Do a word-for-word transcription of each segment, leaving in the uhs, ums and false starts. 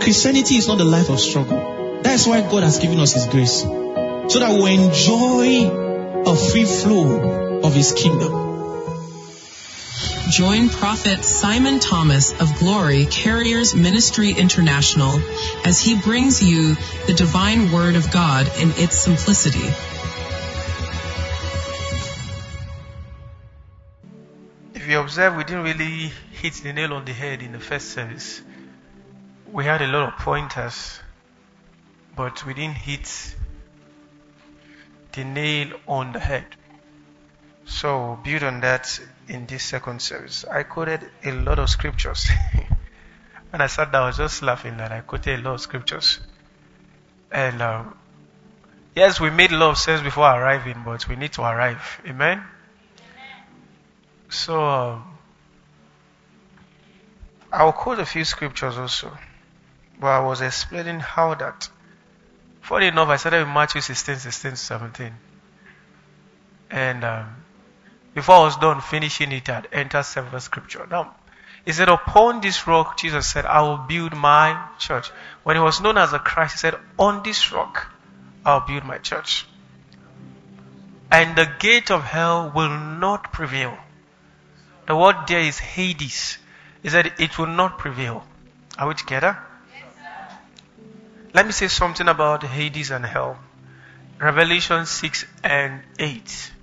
Christianity is not the life of struggle. That's why God has given us His grace. So that we enjoy a free flow of His kingdom. Join Prophet Simon Thomas of Glory Carriers Ministry International as he brings you the divine word of God in its simplicity. If you observe, we didn't really hit the nail on the head in the first service. We had a lot of pointers, but we didn't hit the nail on the head. So build on that in this second service. I quoted a lot of scriptures. When I sat down, I was just laughing that I quoted a lot of scriptures. And um, yes, we made a lot of sense before arriving, but we need to arrive. Amen? Amen. So um, I'll quote a few scriptures also. But I was explaining how that. Funny enough, I started with Matthew sixteen, sixteen to seventeen. And um, before I was done finishing it, I had entered several scripture. Now, he said, upon this rock, Jesus said, I will build my church. When he was known as the Christ, he said, on this rock, I'll build my church. And the gate of hell will not prevail. The word there is Hades. He said, it will not prevail. Are we together? Yes, let me say something about Hades and hell. Revelation six and eight.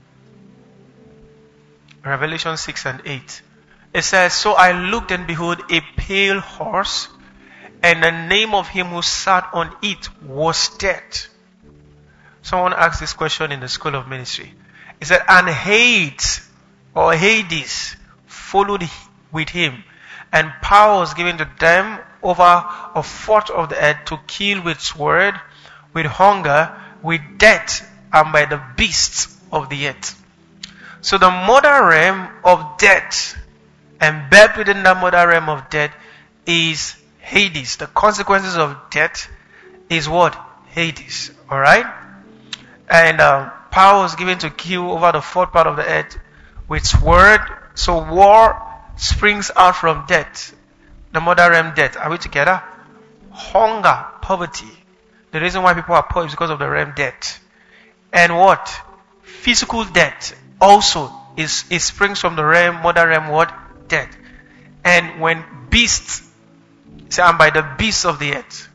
Revelation six and eight. It says, so I looked and behold a pale horse, and the name of him who sat on it was Death. Someone asked this question in the school of ministry. He said, and Hades, or Hades, followed with him, and power was given to them over a fourth of the earth to kill with sword, with hunger, with death, and by the beasts of the earth. So the mother realm of death, embedded within the mother realm of death, is Hades. The consequences of death is what? Hades. Alright? And uh, power was given to kill over the fourth part of the earth with sword. So war springs out from death. The mother realm death. Are we together? Hunger, poverty. The reason why people are poor is because of the realm death. And what? Physical death. Also, is it springs from the realm, mother realm, what? Death. And when beasts, say, I'm by the beasts of the earth.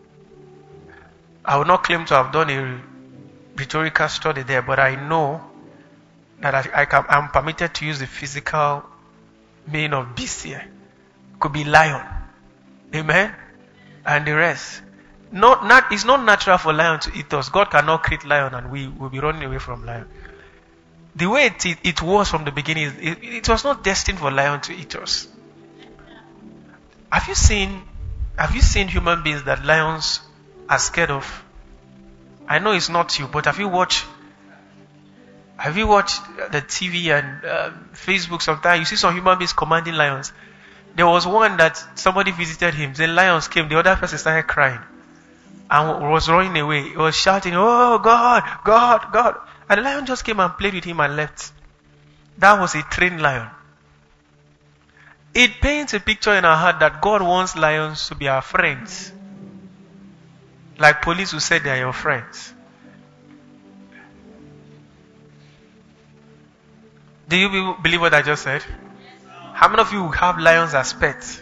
I will not claim to have done a rhetorical study there, but I know that I, I can, I'm permitted to use the physical meaning of beast here. Could be lion. Amen? And the rest. Not, not, it's not natural for lion to eat us. God cannot create lion and we will be running away from lion. The way it, it, it was from the beginning, it, it was not destined for lion to eat us. Have you seen, have you seen human beings that lions are scared of? I know it's not you, but have you watched, have you watched the T V and uh, Facebook sometimes? You see some human beings commanding lions. There was one that somebody visited him. The lions came, the other person started crying and was running away. He was shouting, oh God, God, God. And the lion just came and played with him and left. That was a trained lion. It paints a picture in our heart that God wants lions to be our friends. Like police who said they are your friends. Do you believe what I just said? How many of you have lions as pets?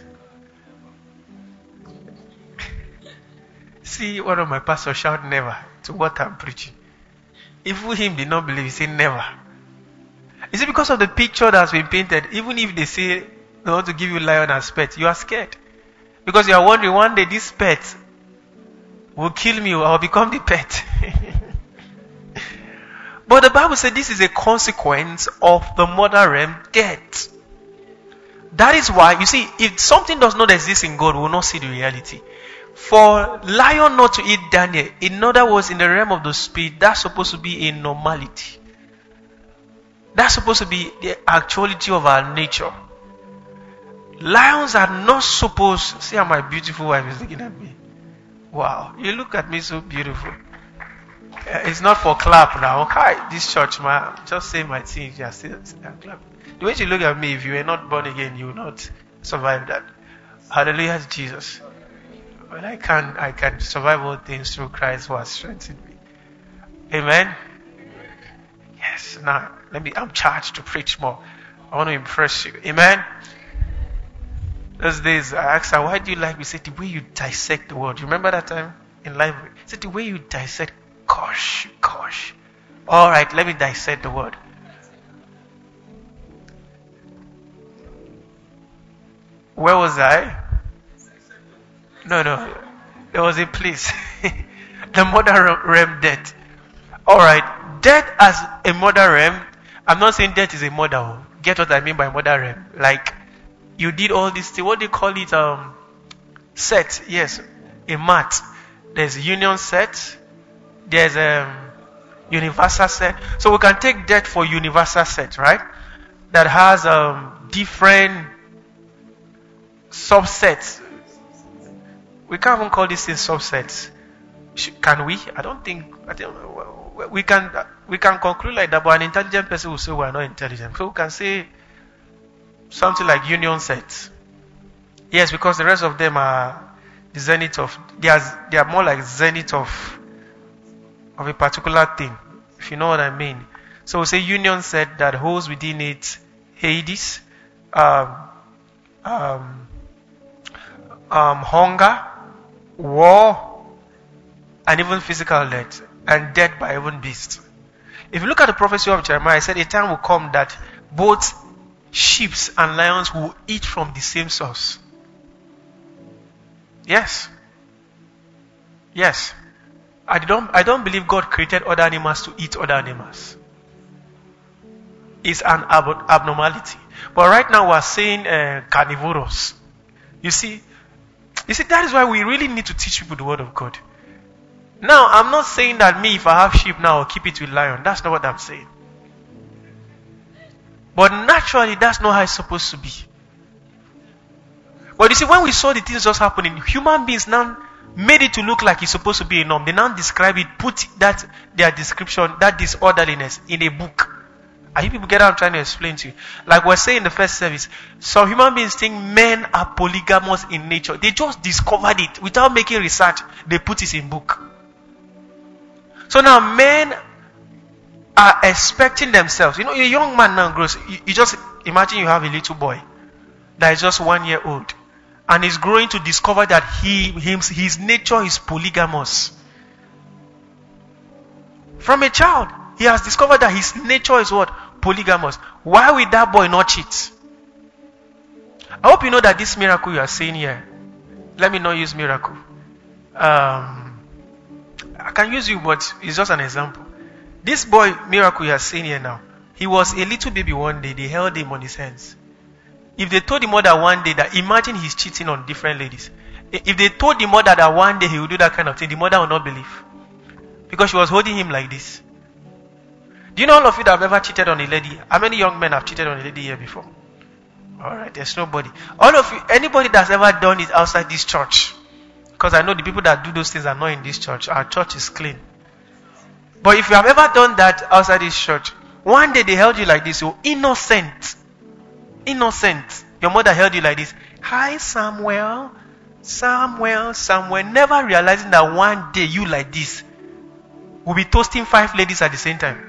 See, one of my pastors shout never to what I'm preaching. If him did not believe, he said never. Is it because of the picture that's been painted? Even if they say they want to give you lion as pet, you are scared. Because you are wondering one day this pet will kill me or I'll become the pet. But the Bible said this is a consequence of the mother realm death. That is why, you see, if something does not exist in God, we will not see the reality. For lion not to eat Daniel, in other words, in the realm of the spirit, that's supposed to be a normality. That's supposed to be the actuality of our nature. Lions are not supposed, see how my beautiful wife is looking at me. Wow, you look at me so beautiful. Uh, it's not for clap now. Okay, this church, man, just say my thing. You are still clap. The way you look at me, if you were not born again, you will not survive that. Hallelujah to Jesus. But I can I can survive all things through Christ who has strengthened me. Amen. Yes. Now let me. I'm charged to preach more. I want to impress you. Amen. Those days I asked her, "Why do you like me?" She said, "The way you dissect the word." You remember that time in library? She said, "The way you dissect." Gosh, gosh. All right, let me dissect the word. Where was I? No, no. There was a place. The mother realm death. Alright. Death as a mother realm. I'm not saying death is a mother. Get what I mean by mother realm. Like, you did all this thing. What do you call it? Um, set. Yes. A mat. There's union set. There's a um, universal set. So we can take death for universal set, right? That has um, different subsets. We can't even call these things subsets. Can we? I don't think. I think we can. We can conclude like that. But an intelligent person will say we are not intelligent. So we can say something like union sets. Yes, because the rest of them are the zenith of. They are. They are more like zenith of of a particular thing. If you know what I mean. So we say union set that holds within it Hades, um, um, um, hunger, war, and even physical death, and death by even beasts. If you look at the prophecy of Jeremiah, I said a time will come that both sheep and lions will eat from the same source. Yes. Yes. I don't, I don't believe God created other animals to eat other animals. It's an ab- abnormality. But right now we're saying uh, carnivorous. You see, you see, that is why we really need to teach people the word of God. Now, I'm not saying that me, if I have sheep now, I'll keep it with lion. That's not what I'm saying. But naturally, that's not how it's supposed to be. But you see, when we saw the things just happening, human beings now made it to look like it's supposed to be a norm. They now describe it, put that, their description, that disorderliness in a book. Are you people get what I'm trying to explain to you? Like we're saying in the first service, some human beings think men are polygamous in nature. They just discovered it without making research. They put it in book. So now men are expecting themselves. You know, a young man now grows. You, you just imagine you have a little boy that is just one year old. And is growing to discover that he, him, his nature is polygamous. From a child, he has discovered that his nature is what? Polygamous. Why will that boy not cheat? I hope you know that this miracle you are saying here. Let me not use miracle. Um, I can use you, but it's just an example. This boy miracle you are saying here now, he was a little baby one day. They held him on his hands. If they told the mother one day that, imagine he's cheating on different ladies. If they told the mother that one day he will do that kind of thing, the mother will not believe. Because she was holding him like this. Do you know all of you that have ever cheated on a lady? How many young men have cheated on a lady here before? Alright, there's nobody. All of you, anybody that's ever done it outside this church. Because I know the people that do those things are not in this church. Our church is clean. But if you have ever done that outside this church, one day they held you like this, you're innocent. Innocent. Your mother held you like this. Hi, Samuel. Samuel, Samuel. Never realizing that one day you like this will be toasting five ladies at the same time.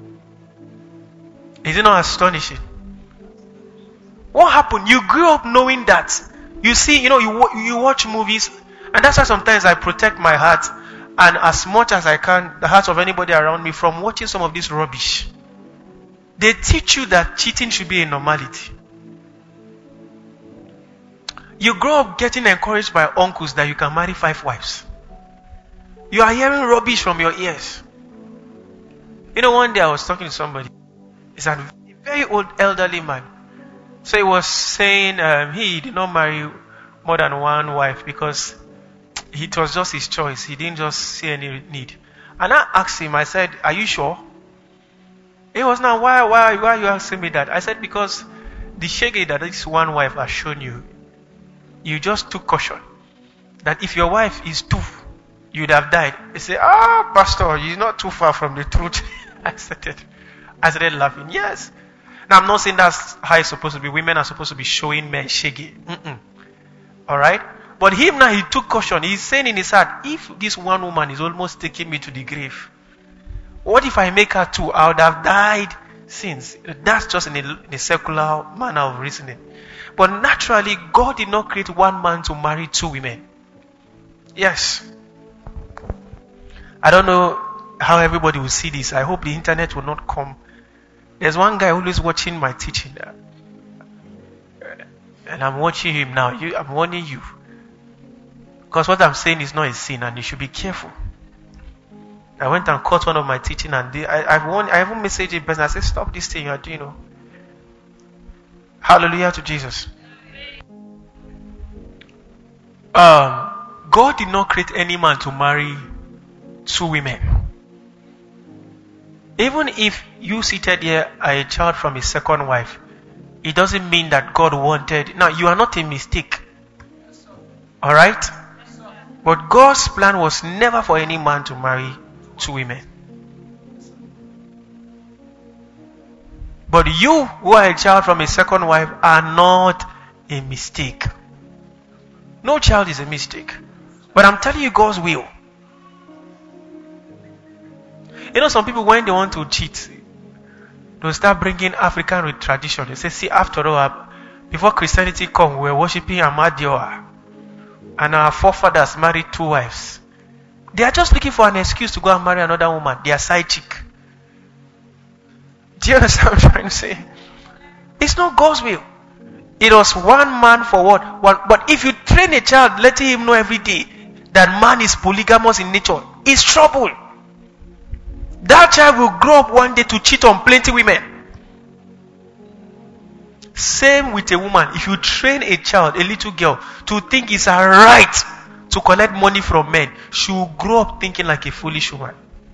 Is it not astonishing? What happened? You grew up knowing that. You see, you know, you, you watch movies, and that's why sometimes I protect my heart, and as much as I can, the heart of anybody around me, from watching some of this rubbish. They teach you that cheating should be a normality. You grow up getting encouraged by uncles that you can marry five wives. You are hearing rubbish from your ears. You know, one day I was talking to somebody. He's a very old elderly man. So he was saying um, he did not marry more than one wife because it was just his choice. He didn't just see any need. And I asked him, I said, are you sure? He was now, why, why, why are you asking me that? I said, because the shege that this one wife has shown you, you just took caution. That if your wife is two, you'd have died. He said, ah, pastor, you're not too far from the truth. I started, I started laughing. Yes. Now, I'm not saying that's how it's supposed to be. Women are supposed to be showing men shege. Mm-mm. Alright? But him now, he took caution. He's saying in his heart, if this one woman is almost taking me to the grave, what if I make her two? I would have died since. That's just in a, in a secular manner of reasoning. But naturally, God did not create one man to marry two women. Yes. I don't know how everybody will see this. I hope the internet will not come. There's one guy always watching my teaching. And I'm watching him now. You, I'm warning you. Because what I'm saying is not a sin and you should be careful. I went and caught one of my teaching and they, I, I've warned, I even messaged a person. I said, stop this thing you are doing. You know. Hallelujah to Jesus. Um, God did not create any man to marry two women. Even if you seated here are a child from his second wife, it doesn't mean that God wanted. Now, you are not a mistake. Alright? But God's plan was never for any man to marry two women. But you who are a child from a second wife are not a mistake. No child is a mistake. But I'm telling you God's will. You know, some people, when they want to cheat, they'll start bringing African tradition. They say, see, after all, before Christianity come, we were worshipping Amadioha. And our forefathers married two wives. They are just looking for an excuse to go and marry another woman. They are side chick. Do you understand what I'm trying to say? It's not God's will. It was one man for what? One. But if you train a child, letting him know every day that man is polygamous in nature, it's trouble. That child will grow up one day to cheat on plenty women. Same with a woman. If you train a child, a little girl, to think it's her right to collect money from men, she will grow up thinking like a foolish woman.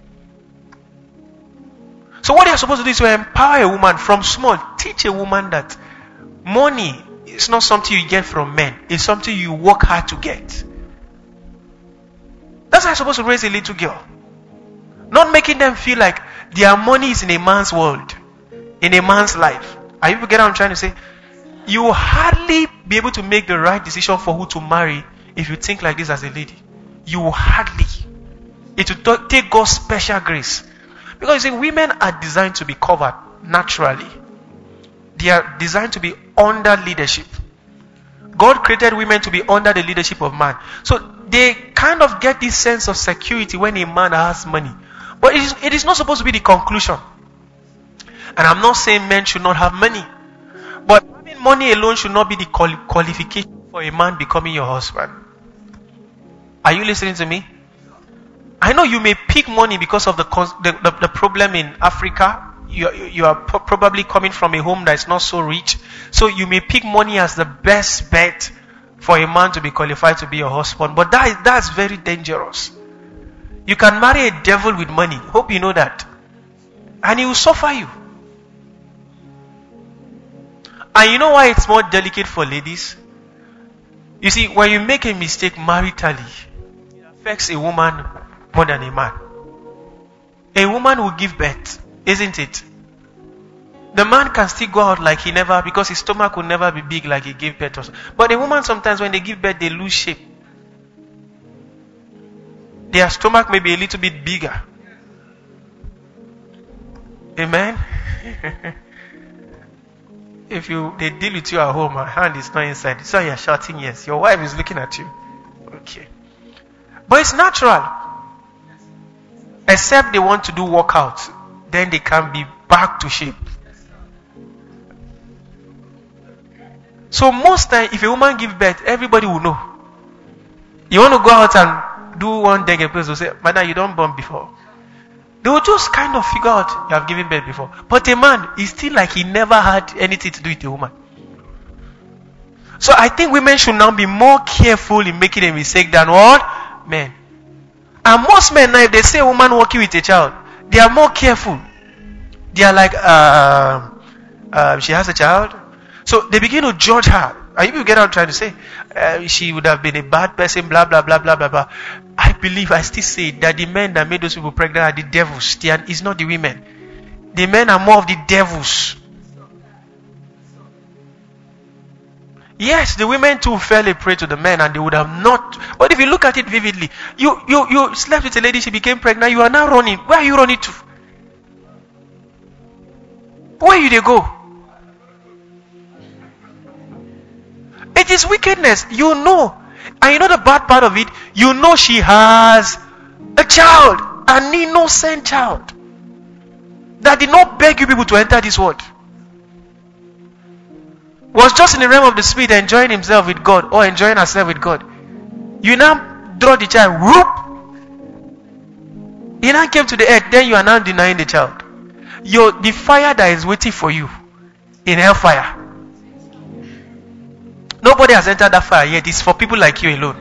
So what you're supposed to do is to empower a woman from small. Teach a woman that money is not something you get from men. It's something you work hard to get. That's how you're supposed to raise a little girl. Not making them feel like their money is in a man's world, in a man's life. Are you getting what I'm trying to say? You will hardly be able to make the right decision for who to marry if you think like this as a lady. You will hardly. It will take God's special grace. Because you see, women are designed to be covered naturally. They are designed to be under leadership. God created women to be under the leadership of man. So they kind of get this sense of security when a man has money. But it is, it is not supposed to be the conclusion. And I'm not saying men should not have money. But having money alone should not be the quali- qualification for a man becoming your husband. Are you listening to me? I know you may pick money because of the the, the, the problem in Africa. You, you are pro- probably coming from a home that is not so rich. So you may pick money as the best bet for a man to be qualified to be your husband. But that is, that's very dangerous. You can marry a devil with money. Hope you know that. And he will suffer you. And you know why it's more delicate for ladies? You see, when you make a mistake maritally, it affects a woman more than a man. A woman will give birth, isn't it? The man can still go out like he never, because his stomach will never be big like he gave birth. Also. But a woman, sometimes when they give birth, they lose shape. Their stomach may be a little bit bigger. Amen? If you they deal with you at home, my hand is not inside. So you're shouting yes. Your wife is looking at you. Okay. But it's natural. Except they want to do workouts. Then they can be back to shape. So most time, if a woman gives birth, everybody will know. You want to go out and do one day, a person will say, Madam, you don't born before. They will just kind of figure out you have given birth before. But a man is still like he never had anything to do with a woman. So I think women should now be more careful in making a mistake than what? Men. And most men now, if they see a woman walking with a child, they are more careful. They are like, uh, uh, she has a child. So they begin to judge her. Are you get what I'm trying to say? Uh, she would have been a bad person, blah, blah, blah, blah, blah, blah. I believe, I still say that the men that made those people pregnant are the devils. They are, it's not the women. The men are more of the devils. Yes, the women too fell a prey to the men and they would have not. But if you look at it vividly, you, you, you slept with a lady, she became pregnant, you are now running. Where are you running to? Where you they go? It is wickedness. You know. And you know the bad part of it? You know she has a child. An innocent child. That did not beg you people to enter this world. Was just in the realm of the spirit enjoying himself with God or enjoying herself with God. You now draw the child. Whoop! He now came to the earth. Then you are now denying the child. Your, the fire that is waiting for you in hellfire. Nobody has entered that fire yet. It's for people like you alone.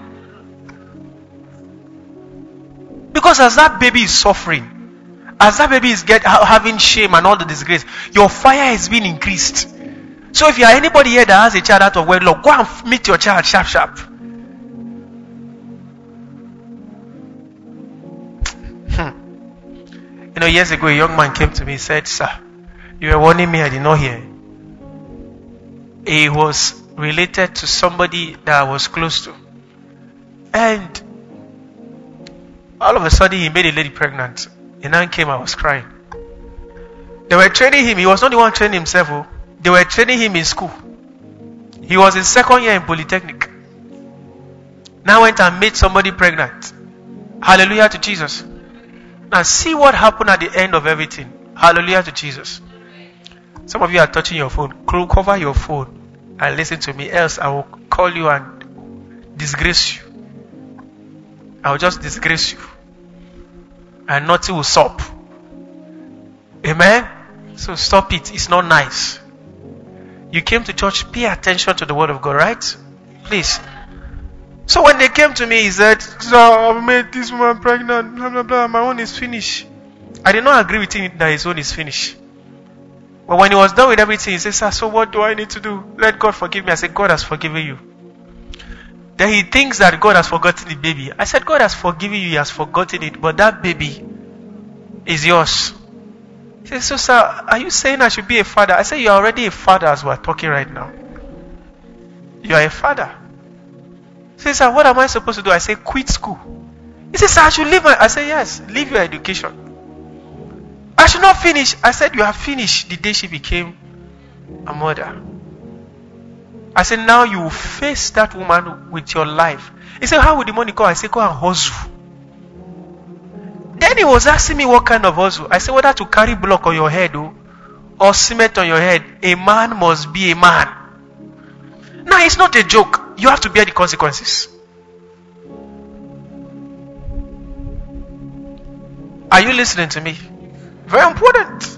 Because as that baby is suffering, as that baby is get, having shame and all the disgrace, your fire has been increased. So if you are anybody here that has a child out of wedlock, go and meet your child sharp sharp. Hmm. You know, years ago a young man came to me and said, "Sir, you were warning me, I did not hear." He was related to somebody that I was close to. And all of a sudden he made a lady pregnant. And then came, I was crying. They were training him. He was not the one training himself. Oh. They were training him in school. He was in second year in Polytechnic. Now went and made somebody pregnant. Hallelujah to Jesus. Now see what happened at the end of everything. Hallelujah to Jesus. Some of you are touching your phone. Cover your phone and listen to me. Else I will call you and disgrace you. I will just disgrace you. And nothing will stop. Amen? So stop it. It's not nice. You came to church, pay attention to the word of God, right? Please. So when they came to me, he said, "So I've made this woman pregnant, blah, blah, blah. My own is finished." I did not agree with him that his own is finished. But when he was done with everything, he said, "Sir, so what do I need to do? Let God forgive me." I said, "God has forgiven you." Then he thinks that God has forgotten the baby. I said, "God has forgiven you, he has forgotten it, but that baby is yours." He said, "So sir, are you saying I should be a father?" I said, "You are already a father as we are talking right now. You are a father." He said, "Sir, what am I supposed to do?" I said, "Quit school." He said, "Sir, I should leave my..." I said, "Yes, leave your education." "I should not finish." I said, "You have finished the day she became a mother." I said, "Now you will face that woman with your life." He said, "How will the money come?" I said, "Go and hustle." Then he was asking me what kind of hustle. I said, "Whether to carry block on your head oh, or cement on your head, a man must be a man." Now it's not a joke. You have to bear the consequences. Are you listening to me? Very important.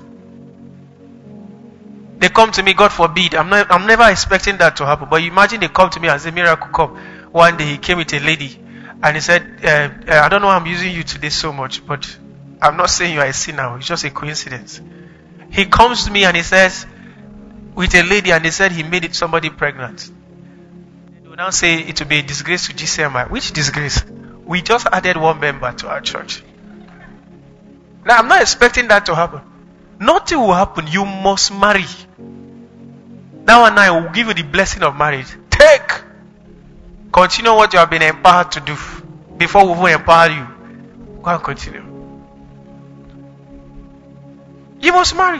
They come to me, God forbid. I'm not. I'm never expecting that to happen. But imagine they come to me and say, "Miracle come." One day he came with a lady, and he said, uh, uh, "I don't know why I'm using you today so much, but I'm not saying you are a sinner. It's just a coincidence." He comes to me and he says, with a lady, and they said he made it somebody pregnant. They will now say it will be a disgrace to G C M I. Which disgrace? We just added one member to our church. Now I'm not expecting that to happen. Nothing will happen. You must marry. Now and I will give you the blessing of marriage. Take. Continue what you have been empowered to do. Before we will empower you. Go and continue. You must marry.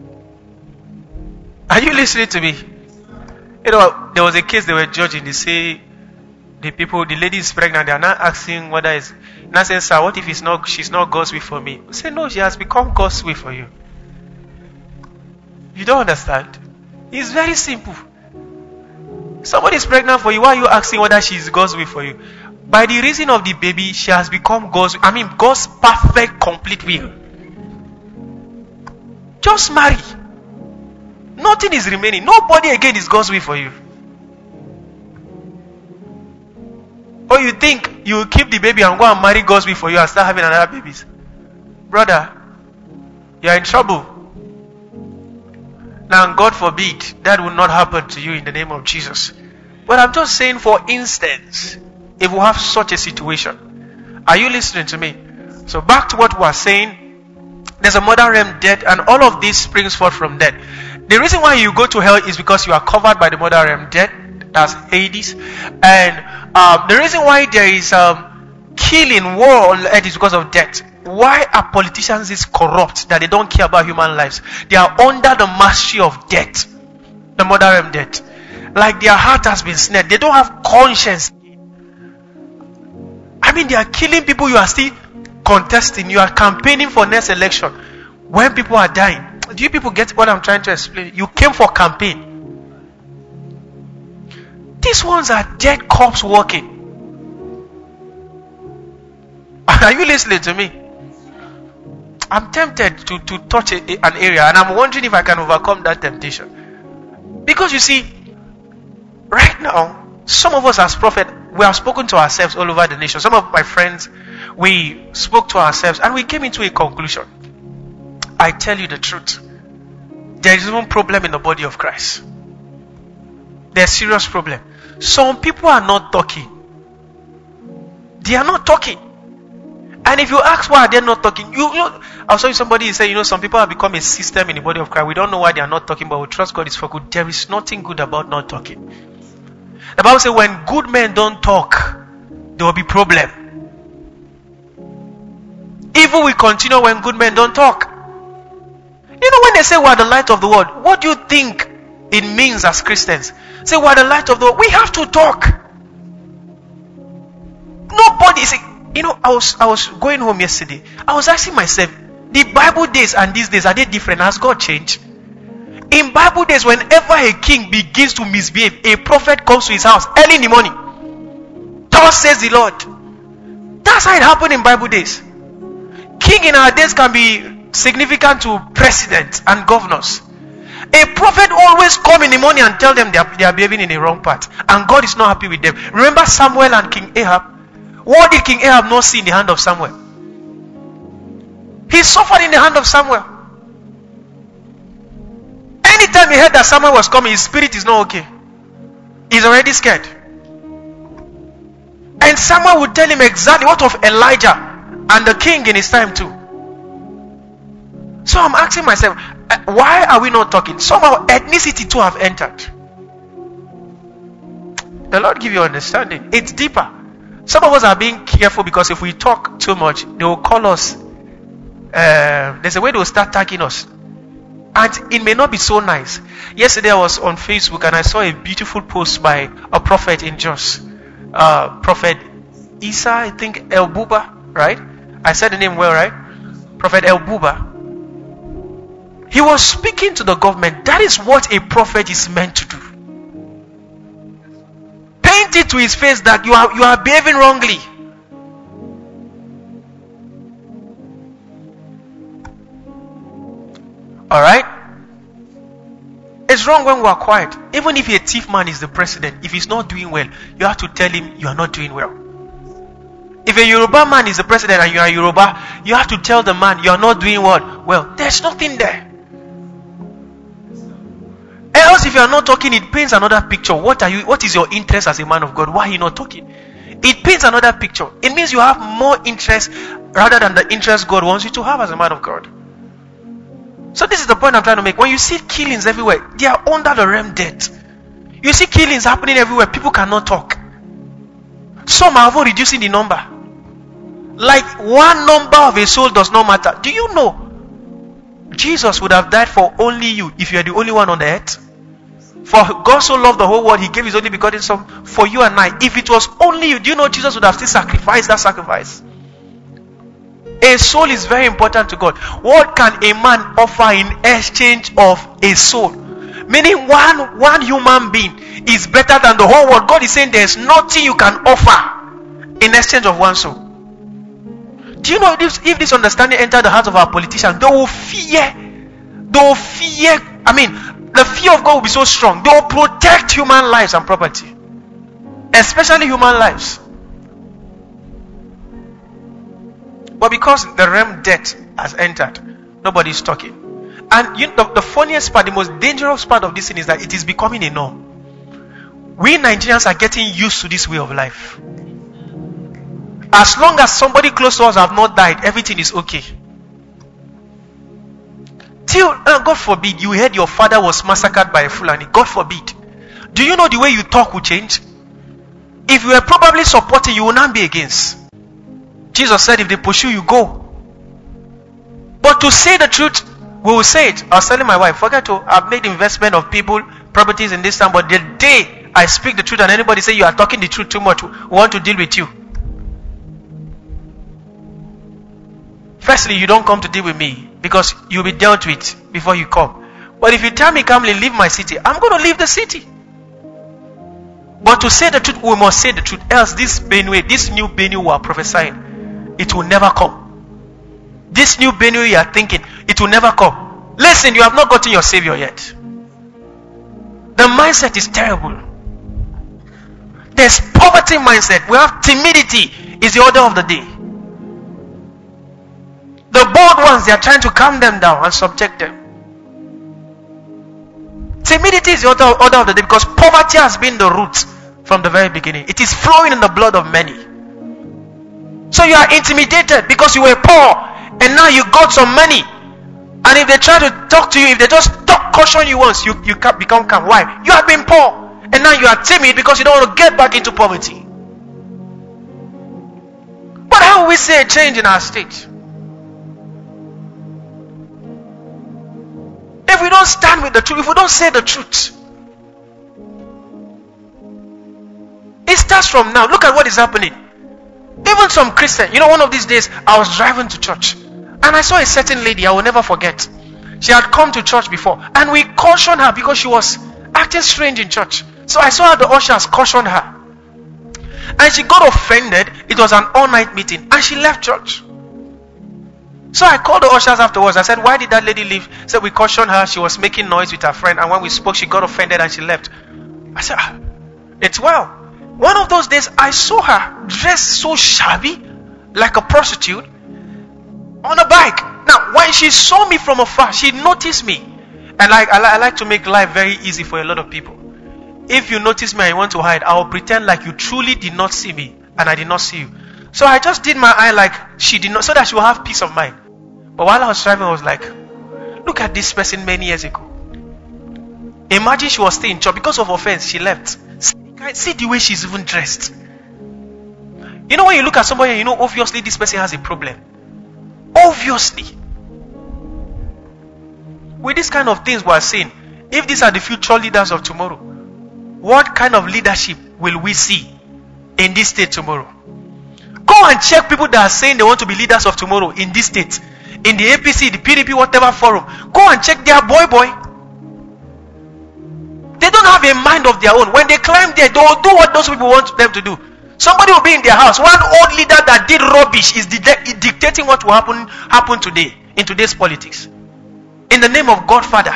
Are you listening to me? You know, there was a case they were judging. They say the people, the lady is pregnant. They are not asking whether it's. Now saying, "Sir, what if it's not? She's not God's will for me?" I say, "No, she has become God's will for you." You don't understand? It's very simple. Somebody is pregnant for you. Why are you asking whether she is God's will for you? By the reason of the baby, she has become God's. I mean, God's perfect, complete will. Just marry. Nothing is remaining. Nobody again is God's will for you. Or you think you will keep the baby and go and marry God's will for you and start having another babies? Brother, you are in trouble. Now, God forbid, that will not happen to you in the name of Jesus. But I'm just saying, for instance, if we have such a situation. Are you listening to me? So back to what we are saying. There's a mother realm death, and all of this springs forth from death. The reason why you go to hell is because you are covered by the mother realm death, That's Hades. And uh, the reason why there is um, killing, war on earth is because of death. Why are politicians this corrupt that they don't care about human lives? They are under the mastery of death, the mother realm death. Like their heart has been snared. They don't have conscience. I mean, they are killing people. You are still contesting. You are campaigning for next election when people are dying. Do you people get what I'm trying to explain? You came for campaign. These ones are dead corpse walking. Are you listening to me? I'm tempted to, to touch a, an area, and I'm wondering if I can overcome that temptation. Because you see, right now, some of us as prophets, we have spoken to ourselves all over the nation. Some of my friends, we spoke to ourselves and we came into a conclusion. I tell you the truth. There is even problem in the body of Christ. There's serious problem. Some people are not talking. They are not talking. And if you ask why are they not talking, you, you know, I was telling somebody, say, you know, some people have become a system in the body of Christ. We don't know why they are not talking, but we trust God is for good. There is nothing good about not talking. The Bible says when good men don't talk, there will be problem. Evil will continue when good men don't talk. You know, when they say we are the light of the world, what do you think it means as Christians? Say we are the light of the world. We have to talk. Nobody say, you know, I was I was going home yesterday. I was asking myself, the Bible days and these days, are they different? Has God changed? In Bible days, whenever a king begins to misbehave, a prophet comes to his house early in the morning. Thus says the Lord. That's how it happened in Bible days. King in our days can be significant to presidents and governors. A prophet always come in the morning and tell them they are, they are behaving in the wrong path. And God is not happy with them. Remember Samuel and King Ahab? What did King Ahab not see in the hand of Samuel? He suffered in the hand of Samuel. Anytime he heard that Samuel was coming, his spirit is not okay. He's already scared. And Samuel would tell him exactly what of Elijah and the king in his time too. So I'm asking myself, why are we not talking? Somehow ethnicity too have entered. The Lord give you understanding. It's deeper. Some of us are being careful because if we talk too much, they will call us. Uh, there's a way they will start tagging us. And it may not be so nice. Yesterday I was on Facebook and I saw a beautiful post by a prophet in Jos. Uh, Prophet Isa, I think El Buba, right? I said the name well, right? Prophet El Buba. He was speaking to the government. That is what a prophet is meant to do. Paint it to his face that you are you are behaving wrongly. Alright? It's wrong when we are quiet. Even if a thief man is the president, if he's not doing well, you have to tell him you are not doing well. If a Yoruba man is the president and you are Yoruba, you have to tell the man you are not doing what? Well, there's nothing there. Else, if you are not talking, it paints another picture. What are you? What is your interest as a man of God? Why are you not talking? It paints another picture. It means you have more interest rather than the interest God wants you to have as a man of God. So this is the point I'm trying to make. When you see killings everywhere, they are under the realm death. You see killings happening everywhere. People cannot talk. Some are even reducing the number. Like one number of a soul does not matter. Do you know? Jesus would have died for only you if you are the only one on the earth. For God so loved the whole world, He gave His only begotten Son for you and I. If it was only you, do you know Jesus would have still sacrificed that sacrifice? A soul is very important to God. What can a man offer in exchange of a soul? Meaning one, one human being is better than the whole world. God is saying there is nothing you can offer in exchange of one soul. Do you know if, if this understanding enters the hearts of our politicians, they will fear. They will fear. I mean, the fear of God will be so strong. They will protect human lives and property. Especially human lives. But because the realm death has entered, nobody is talking. And you know, the, the funniest part, the most dangerous part of this thing is that it is becoming a norm. We Nigerians are getting used to this way of life. As long as somebody close to us have not died, everything is okay. Till, uh, God forbid, you heard your father was massacred by a Fulani. God forbid. Do you know the way you talk will change? If you were probably supporting, you will not be against. Jesus said, if they pursue you, go. But to say the truth, we will say it. I was telling my wife, forget to, I've made investment of people, properties in this town, but the day I speak the truth and anybody say you are talking the truth too much, we want to deal with you. Firstly, you don't come to deal with me because you'll be dealt with before you come. But if you tell me calmly, leave my city, I'm going to leave the city. But to say the truth, we must say the truth. Else this Benue, this new Benue we are prophesying, it will never come. This new Benue you are thinking, it will never come. Listen, you have not gotten your Savior yet. The mindset is terrible. There's poverty mindset. We have timidity is the order of the day. The bold ones, they are trying to calm them down and subject them. Timidity is the order, order of the day because poverty has been the root from the very beginning. It is flowing in the blood of many. So you are intimidated because you were poor and now you got some money. And if they try to talk to you, if they just talk, caution you once, you, you can't become calm. Why? You have been poor and now you are timid because you don't want to get back into poverty. But how will we see a change in our state? If we don't stand with the truth, if we don't say the truth, it starts from now. Look at what is happening. Even some Christians, you know, one of these days I was driving to church and I saw a certain lady I will never forget. She had come to church before and we cautioned her because she was acting strange in church. So I saw how the ushers cautioned her and she got offended. It was an all-night meeting and she left church. So I called the ushers afterwards. I said, why did that lady leave? She said, we cautioned her. She was making noise with her friend. And when we spoke, she got offended and she left. I said, ah, it's well. One of those days, I saw her dressed so shabby, like a prostitute, on a bike. Now, when she saw me from afar, she noticed me. And like, I, I like to make life very easy for a lot of people. If you notice me and you want to hide, I will pretend like you truly did not see me and I did not see you. So I just did my eye like she did not, so that she will have peace of mind. But while I was driving, I was like, look at this person many years ago. Imagine she was still in church. Because of offense, she left. See the way she's even dressed. You know, when you look at somebody, you know, obviously this person has a problem. Obviously. With this kind of things we are saying, if these are the future leaders of tomorrow, what kind of leadership will we see in this state tomorrow? Go and check people that are saying they want to be leaders of tomorrow in this state. In the A P C, the P D P, whatever forum. Go and check their boy boy. They don't have a mind of their own. When they climb there, they will do what those people want them to do. Somebody will be in their house. One old leader that did rubbish is dictating what will happen, happen today, in today's politics. In the name of Godfather.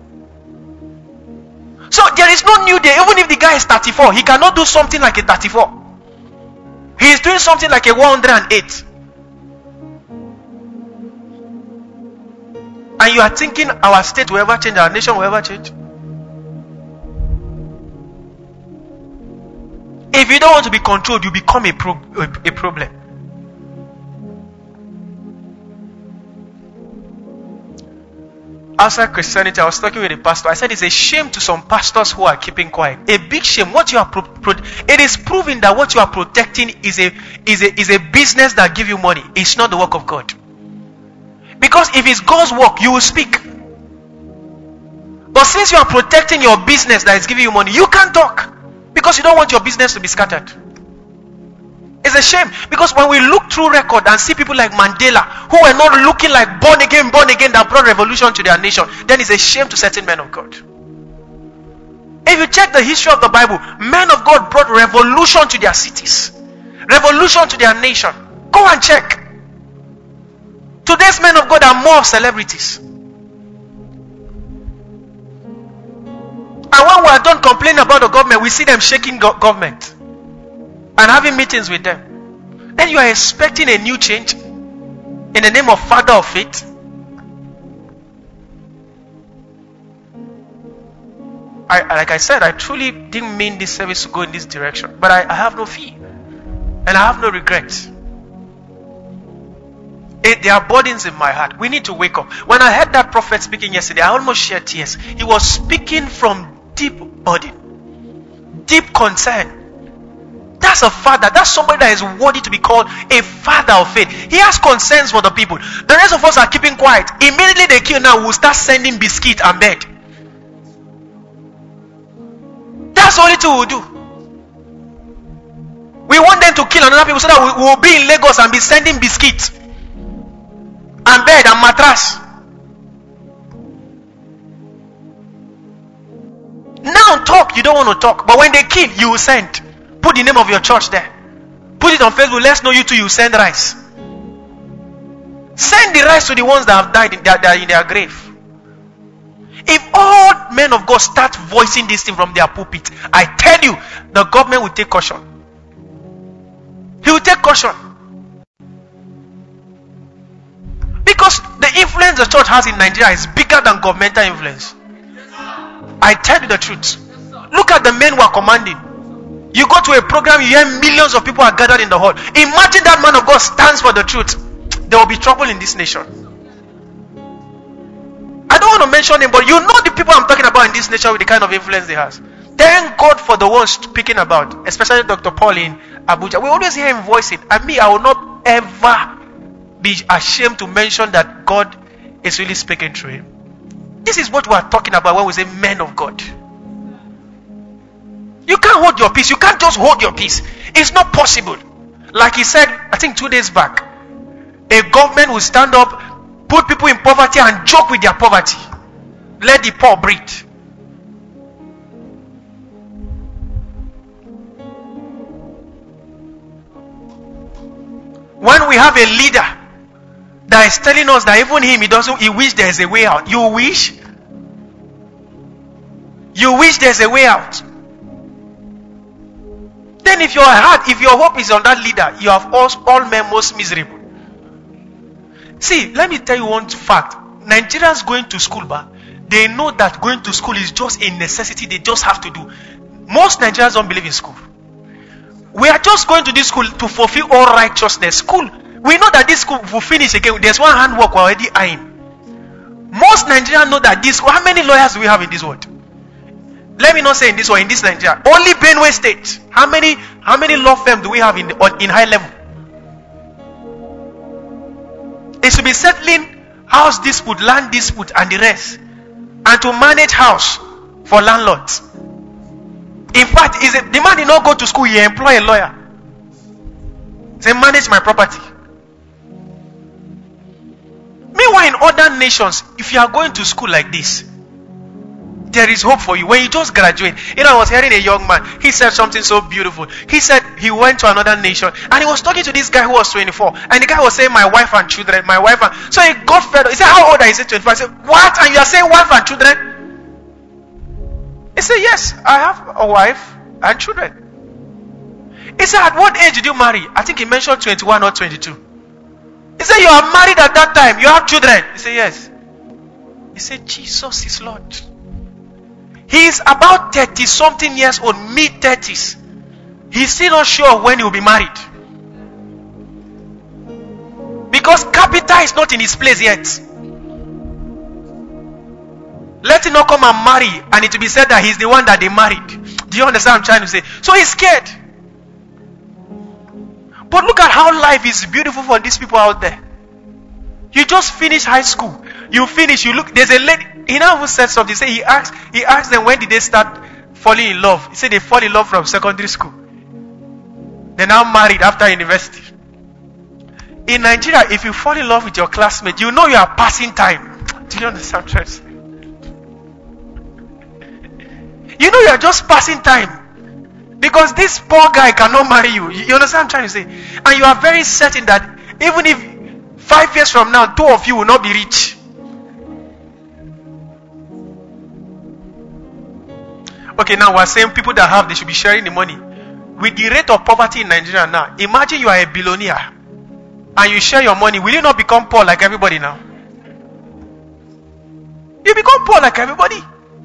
So there is no new day. Even if the guy is thirty-four, he cannot do something like a thirty-four. He is doing something like a one hundred eight. And you are thinking our state will ever change, our nation will ever change? If you don't want to be controlled, you become a, pro- a problem. Outside Christianity, I was talking with a pastor. I said it's a shame to some pastors who are keeping quiet. A big shame. What you are pro- pro- it is proven that what you are protecting is a is a is a business that gives you money. It's not the work of God. Because if it's God's work, you will speak. But since you are protecting your business that is giving you money, you can't talk. Because you don't want your business to be scattered. It's a shame. Because when we look through record and see people like Mandela, who were not looking like born again, born again, that brought revolution to their nation, then it's a shame to certain men of God. If you check the history of the Bible, men of God brought revolution to their cities. Revolution to their nation. Go and check. Today's men of God are more of celebrities. And when we are done complaining about the government, we see them shaking go- government and having meetings with them. Then you are expecting a new change in the name of Father of Faith. I, like I said, I truly didn't mean this service to go in this direction, but I, I have no fear and I have no regret. It, there are burdens in my heart. We need to wake up. When I heard that prophet speaking yesterday, I almost shed tears. He was speaking from deep burden. deep concern. That's a father. That's somebody that is worthy to be called a father of faith. He has concerns for the people. The rest of us are keeping quiet. Immediately they kill now, we'll start sending biscuit and bread. That's the only thing we'll do. We want them to kill another people so that we will be in Lagos and be sending biscuit and bed and mattress. Now talk, you don't want to talk. But when they kill, you will send. Put the name of your church there. Put it on Facebook. Let's know you too. You send rice. Send the rice to the ones that have died in their, that are in their grave. If all men of God start voicing this thing from their pulpit, I tell you, the government will take caution. He will take caution. Because the influence the church has in Nigeria is bigger than governmental influence. I tell you the truth. Look at the men who are commanding. You go to a program, you hear millions of people are gathered in the hall. Imagine that man of God stands for the truth. There will be trouble in this nation. I don't want to mention him, but you know the people I'm talking about in this nation with the kind of influence they have. Thank God for the ones speaking about, especially Doctor Paul in Abuja. We always hear him voicing. And me, I will not ever be ashamed to mention that God is really speaking through him. This is what we are talking about when we say men of God. You can't hold your peace. You can't just hold your peace. It's not possible. Like he said, I think two days back, a government will stand up, put people in poverty and joke with their poverty. Let the poor breathe. When we have a leader that is telling us that even him, he doesn't, he wish there is a way out. You wish? You wish there's a way out. Then if your heart, if your hope is on that leader, you have all, all men most miserable. See, let me tell you one fact. Nigerians going to school, but they know that going to school is just a necessity. They just have to do. Most Nigerians don't believe in school. We are just going to this school to fulfill all righteousness. School, we know that this school will finish again. There's one handwork we're already eyeing. Most Nigerians know that this school, how many lawyers do we have in this world? Let me not say in this one, in this Nigeria. Only Benue State. How many how many law firms do we have in the, on, in high level? It should be settling house dispute, land dispute, and the rest. And to manage house for landlords. In fact, is it, the man did not go to school, he employ a lawyer. Say, manage my property. Meanwhile, in other nations, if you are going to school like this, there is hope for you. When you just graduate, you know, I was hearing a young man, he said something so beautiful. He said he went to another nation and he was talking to this guy who was twenty-four, and the guy was saying, my wife and children, my wife and... So he got fed up. He said, how old are you? He said twenty-five. I said, what? And you are saying wife and children? He said, yes, I have a wife and children. He said, at what age did you marry? I think he mentioned twenty-one or twenty-two. He said, you are married at that time, you have children. He said, yes. He said, Jesus is Lord. He is about thirty something years old, mid thirties. He's still not sure when he will be married. Because capital is not in his place yet. Let him not come and marry and it will be said that he's the one that they married. Do you understand what I'm trying to say? So he's scared. But look at how life is beautiful for these people out there. You just finish high school. You finish, you look, there's a lady, he now even said something. Say he asked, he asked them when did they start falling in love. He said they fall in love from secondary school. They're now married after university. In Nigeria, if you fall in love with your classmate, you know you are passing time. Do you understand what I'm trying to say? You know you are just passing time. Because this poor guy cannot marry you. You understand what I'm trying to say? And you are very certain that even if five years from now, two of you will not be rich. Okay, now we're saying people that have, they should be sharing the money. With the rate of poverty in Nigeria now, imagine you are a billionaire and you share your money. Will you not become poor like everybody now? You become poor like everybody.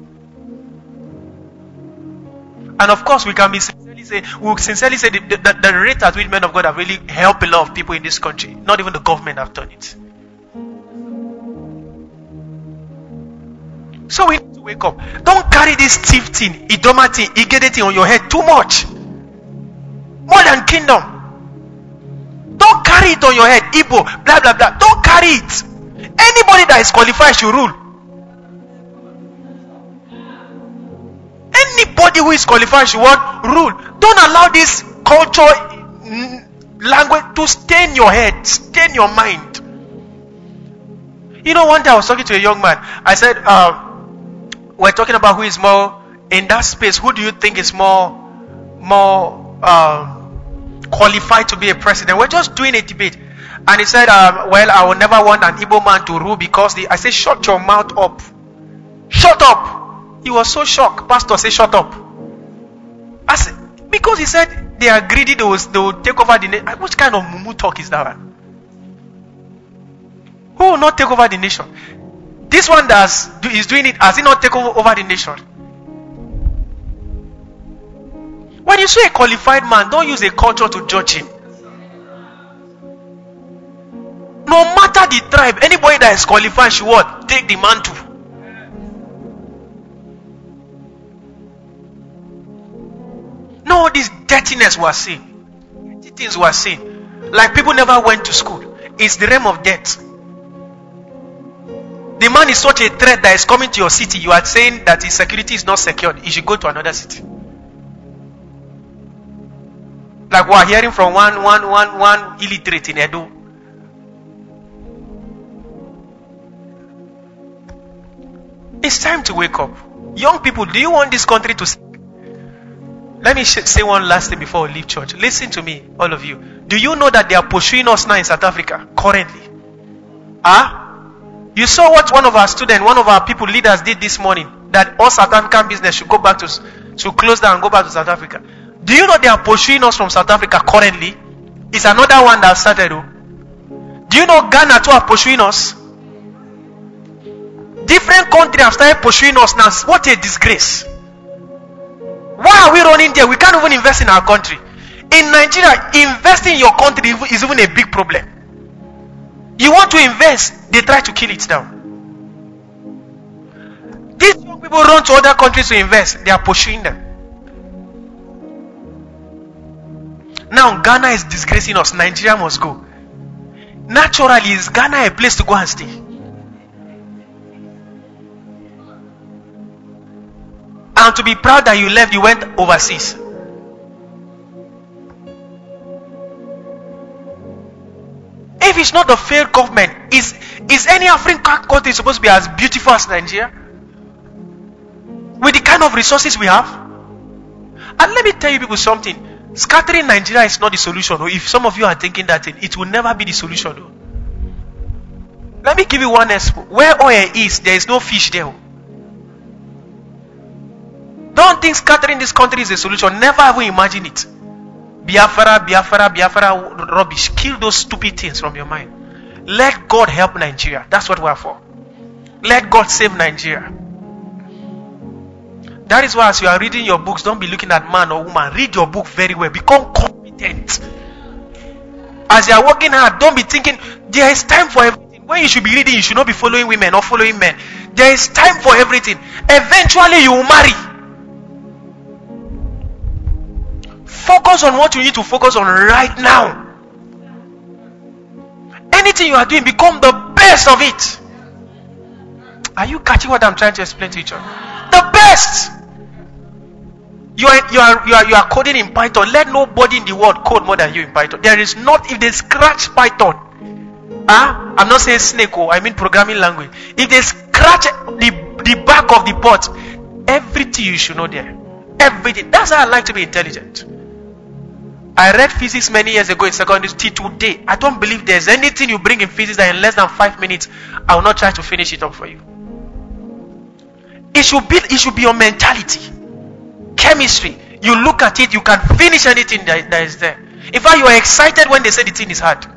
And of course, we can be sincerely say, we will sincerely say the, the, the rate at which men of God have really helped a lot of people in this country. Not even the government have done it. So we to wake up. Don't carry this thief thing, idoma thing, igede thing on your head too much. More than kingdom. Don't carry it on your head, Igbo, blah blah blah. Don't carry it. Anybody that is qualified should rule. Anybody who is qualified should what? Rule. Don't allow this culture, language to stain your head, stain your mind. You know, one day I was talking to a young man. I said, uh, we're talking about who is more in that space. Who do you think is more, more um, qualified to be a president? We're just doing a debate. And he said, um, well, I will never want an Igbo man to rule because the, I said, shut your mouth up. Shut up. He was so shocked. Pastor said, shut up. I said, because he said they are greedy, they will, they will take over the nation. Which kind of mumu talk is that? Who will not take over the nation? This one that is doing it, has he not taken over the nation? When you see a qualified man, don't use a culture to judge him. No matter the tribe, anybody that is qualified should what? Take the mantle. No, this dirtiness we are seeing. These things we are seeing. Like people never went to school. It's the realm of death. The man is such a threat that is coming to your city. You are saying that his security is not secured. He should go to another city. Like we are hearing from one, one, one, one illiterate in Edo. It's time to wake up. Young people, do you want this country to sink? Let me sh- say one last thing before we leave church. Listen to me, all of you. Do you know that they are pursuing us now in South Africa, currently? Ah? Huh? You saw what one of our students, one of our people leaders did this morning, that all South African business should go back to, to close down and go back to South Africa. Do you know they are pursuing us from South Africa currently? It's another one that started. Do you know Ghana too are pursuing us? Different countries have started pursuing us now. What a disgrace. Why are we running there? We can't even invest in our country. In Nigeria, investing in your country is even a big problem. You want to invest, they try to kill it down. These young people run to other countries to invest. They are pursuing them. Now Ghana is disgracing us. Nigeria must go. Naturally, is Ghana a place to go and stay? And to be proud that you left, you went overseas. If it's not a failed government, is, is any African country supposed to be as beautiful as Nigeria? With the kind of resources we have? And let me tell you people something. Scattering Nigeria is not the solution. If some of you are thinking that, it will never be the solution. Let me give you one example. Where oil is, there is no fish there. Don't think scattering this country is a solution. Never ever imagine it. Biafra, Biafra, Biafra, rubbish. Kill those stupid things from your mind. Let God help Nigeria. That's what we are for. Let God save Nigeria. That is why as you are reading your books, don't be looking at man or woman. Read your book very well. Become competent. As you are working hard, don't be thinking, there is time for everything. When you should be reading, you should not be following women or following men. There is time for everything. Eventually you will marry. Focus on what you need to focus on right now. Anything you are doing, become the best of it. Are you catching what I'm trying to explain to each other? The best. You are you are you are you are coding in Python. Let nobody in the world code more than you in Python. There is not, if they scratch Python, ah, I'm not saying snake, oh, I mean programming language. If they scratch the the back of the pot, everything you should know there. Everything. That's how I like to be intelligent. I read physics many years ago in secondary school. Today, I don't believe there's anything you bring in physics that in less than five minutes, I will not try to finish it up for you. It should be, it should be your mentality. Chemistry, you look at it, you can finish anything that, that is there. In fact, you are excited when they say the thing is hard.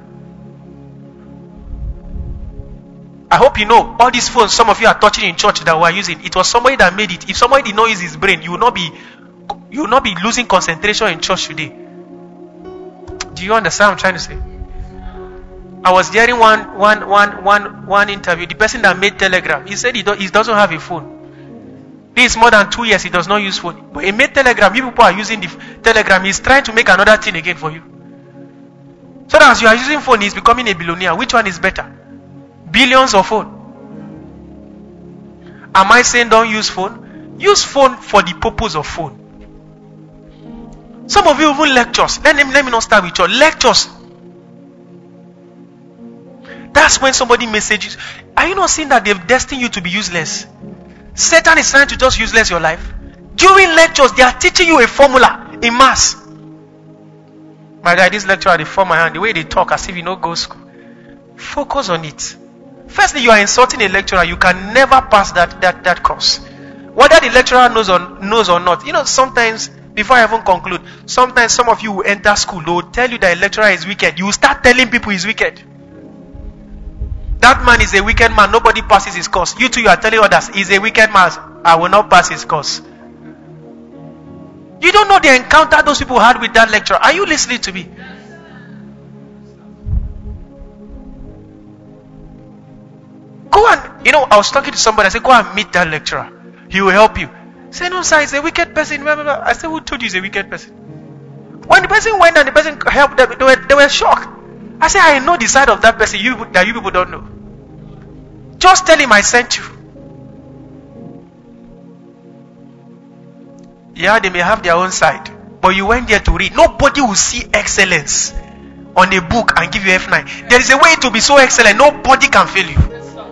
I hope you know, all these phones some of you are touching in church that we are using, it was somebody that made it. If somebody did not use his brain, you will not be, you will not be losing concentration in church today. Do you understand what I'm trying to say? I was hearing one, one, one, one, one interview. The person that made Telegram, he said he, do, he doesn't have a phone. This is more than two years he does not use phone. But he made Telegram. You people are using the Telegram. He's trying to make another thing again for you. So that as you are using phone, he's becoming a billionaire. Which one is better? Billions or phone? Am I saying don't use phone? Use phone for the purpose of phone. Some of you even lectures. Let me, let me not start with your lectures. That's when somebody messages. Are you not seeing that they've destined you to be useless? Satan is trying to just useless your life. During lectures, they are teaching you a formula in maths. My guy, this lecturer, they form my hand. The way they talk as if you know go school. Focus on it. Firstly, you are insulting a lecturer. You can never pass that, that, that course. Whether the lecturer knows or, knows or not. You know, sometimes, before I even conclude, sometimes some of you will enter school. They will tell you that a lecturer is wicked. You will start telling people he's wicked. That man is a wicked man. Nobody passes his course. You too, you are telling others, he's a wicked man. I will not pass his course. You don't know the encounter those people had with that lecturer. Are you listening to me? Go and, you know, I was talking to somebody. I said, go and meet that lecturer. He will help you. Say, no, sir, he's a wicked person. I said, who told you he's a wicked person? When the person went and the person helped them, they were, they were shocked. I said, I know the side of that person you, that you people don't know. Just tell him I sent you. Yeah, they may have their own side, but you went there to read. Nobody will see excellence on a book and give you F nine. There is a way to be so excellent, nobody can fail you.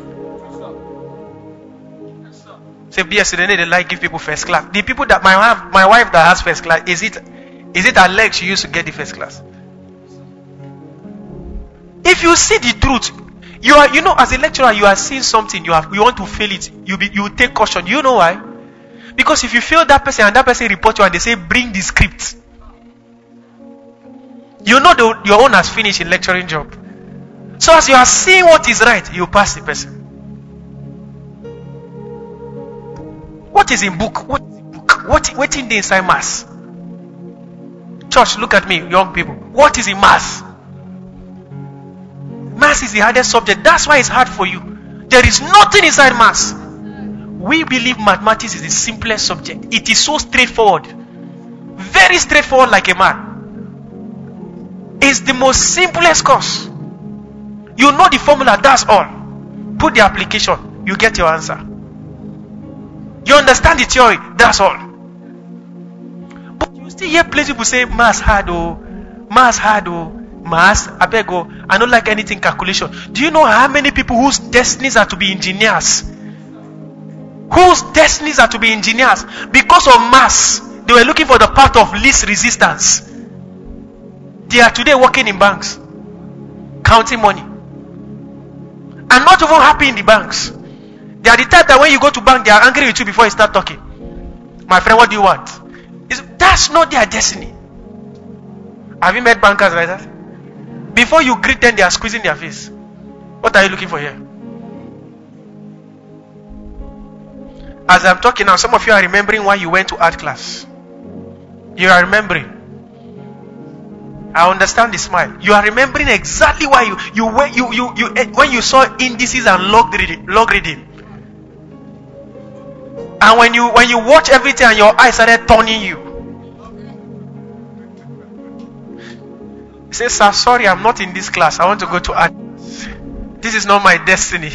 Say, yes, they they like give people first class. The people that my wife, my wife that has first class, is it, is it her leg she used to get the first class? If you see the truth, you are, you know, as a lecturer, you are seeing something, you have, you want to fail it, you be, you take caution. You know why? Because if you fail that person and that person report you and they say, bring the script, you know the, your own has finished in lecturing job. So as you are seeing what is right, you pass the person. What is in book? What is in book? What, what in the inside mass? Church, look at me, young people. What is in mass? Maths is the hardest subject. That's why it's hard for you. There is nothing inside maths. We believe mathematics is the simplest subject. It is so straightforward. Very straightforward like a man. It's the most simplest course. You know the formula, that's all. Put the application, you get your answer. You understand the theory, that's all. But you still hear plenty people say, maths hard, oh, maths hard, oh. Mass, I beg you, I don't like anything calculation. Do you know how many people whose destinies are to be engineers? Whose destinies are to be engineers? Because of mass, they were looking for the path of least resistance. They are today working in banks, counting money, and not even happy in the banks. They are the type that when you go to bank, they are angry with you before you start talking. My friend, what do you want? It's, that's not their destiny. Have you met bankers like that? Before you greet them, they are squeezing their face. What are you looking for here? As I'm talking now, some of you are remembering why you went to art class. You are remembering. I understand the smile. You are remembering exactly why you you you you, you when you saw indices and log reading, log reading. And when you when you watch everything and your eyes started turning you. He says, sir, sorry, I'm not in this class. I want to go to art. This is not my destiny.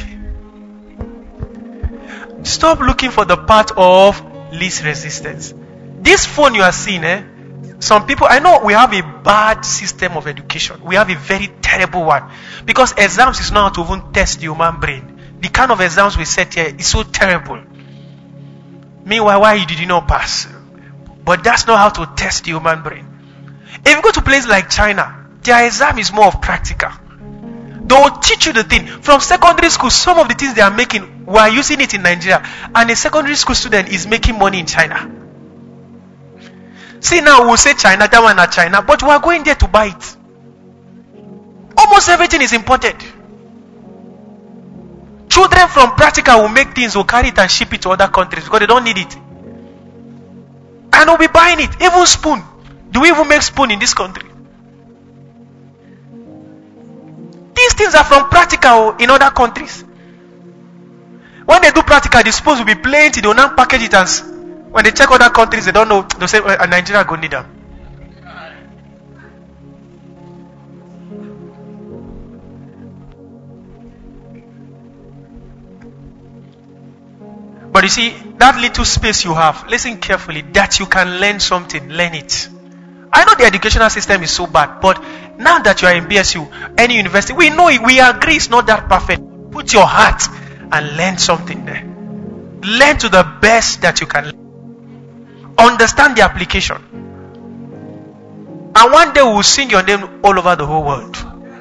Stop looking for the path of least resistance. This phone you are seeing, eh? Some people, I know we have a bad system of education. We have a very terrible one. Because exams is not how to even test the human brain. The kind of exams we set here is so terrible. Meanwhile, why did you not pass? But that's not how to test the human brain. If you go to places like China, their exam is more of practical. They will teach you the thing. From secondary school, some of the things they are making, we are using it in Nigeria. And a secondary school student is making money in China. See, now we'll say China, that one not China, but we are going there to buy it. Almost everything is imported. Children from practical will make things, will carry it and ship it to other countries because they don't need it. And we'll be buying it. Even spoon. Do we even make spoon in this country? These things are from practical in other countries. When they do practical, the spoons will be plenty. They will not package it, and when they check other countries, they don't know. They'll say, well, Nigeria go need them. But you see, that little space you have, listen carefully, that you can learn something, learn it. I know the educational system is so bad, but now that you are in B S U, any university, we know it, we agree it's not that perfect. Put your heart and learn something there. Learn to the best that you can learn. Understand the application. And one day we will sing your name all over the whole world.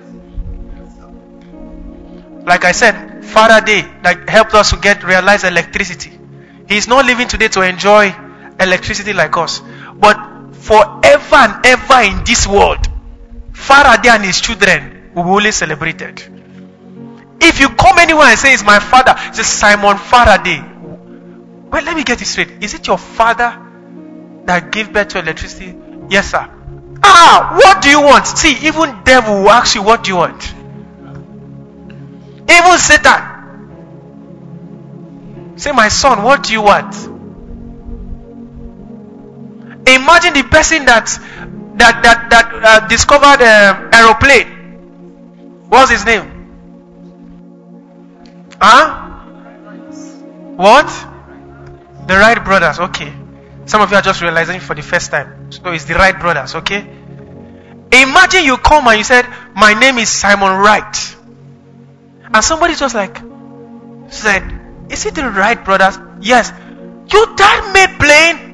Like I said, Faraday that helped us to get realize electricity. He's not living today to enjoy electricity like us. But forever and ever in this world, Faraday and his children will be only celebrated. If you come anywhere and say it's my father, it's Simon Faraday. Well, let me get this straight. Is it your father that gave birth to electricity? Yes, sir. Ah, what do you want? See, even devil will ask you, what do you want? Even Satan. Say, my son, what do you want? Imagine the person that that that that uh, discovered um, aeroplane. What's his name? Huh? What? The Wright brothers. Okay. Some of you are just realizing for the first time. So it's the Wright brothers. Okay. Imagine you come and you said, my name is Simon Wright. And somebody just like said, is it the Wright brothers? Yes. You dad made plane?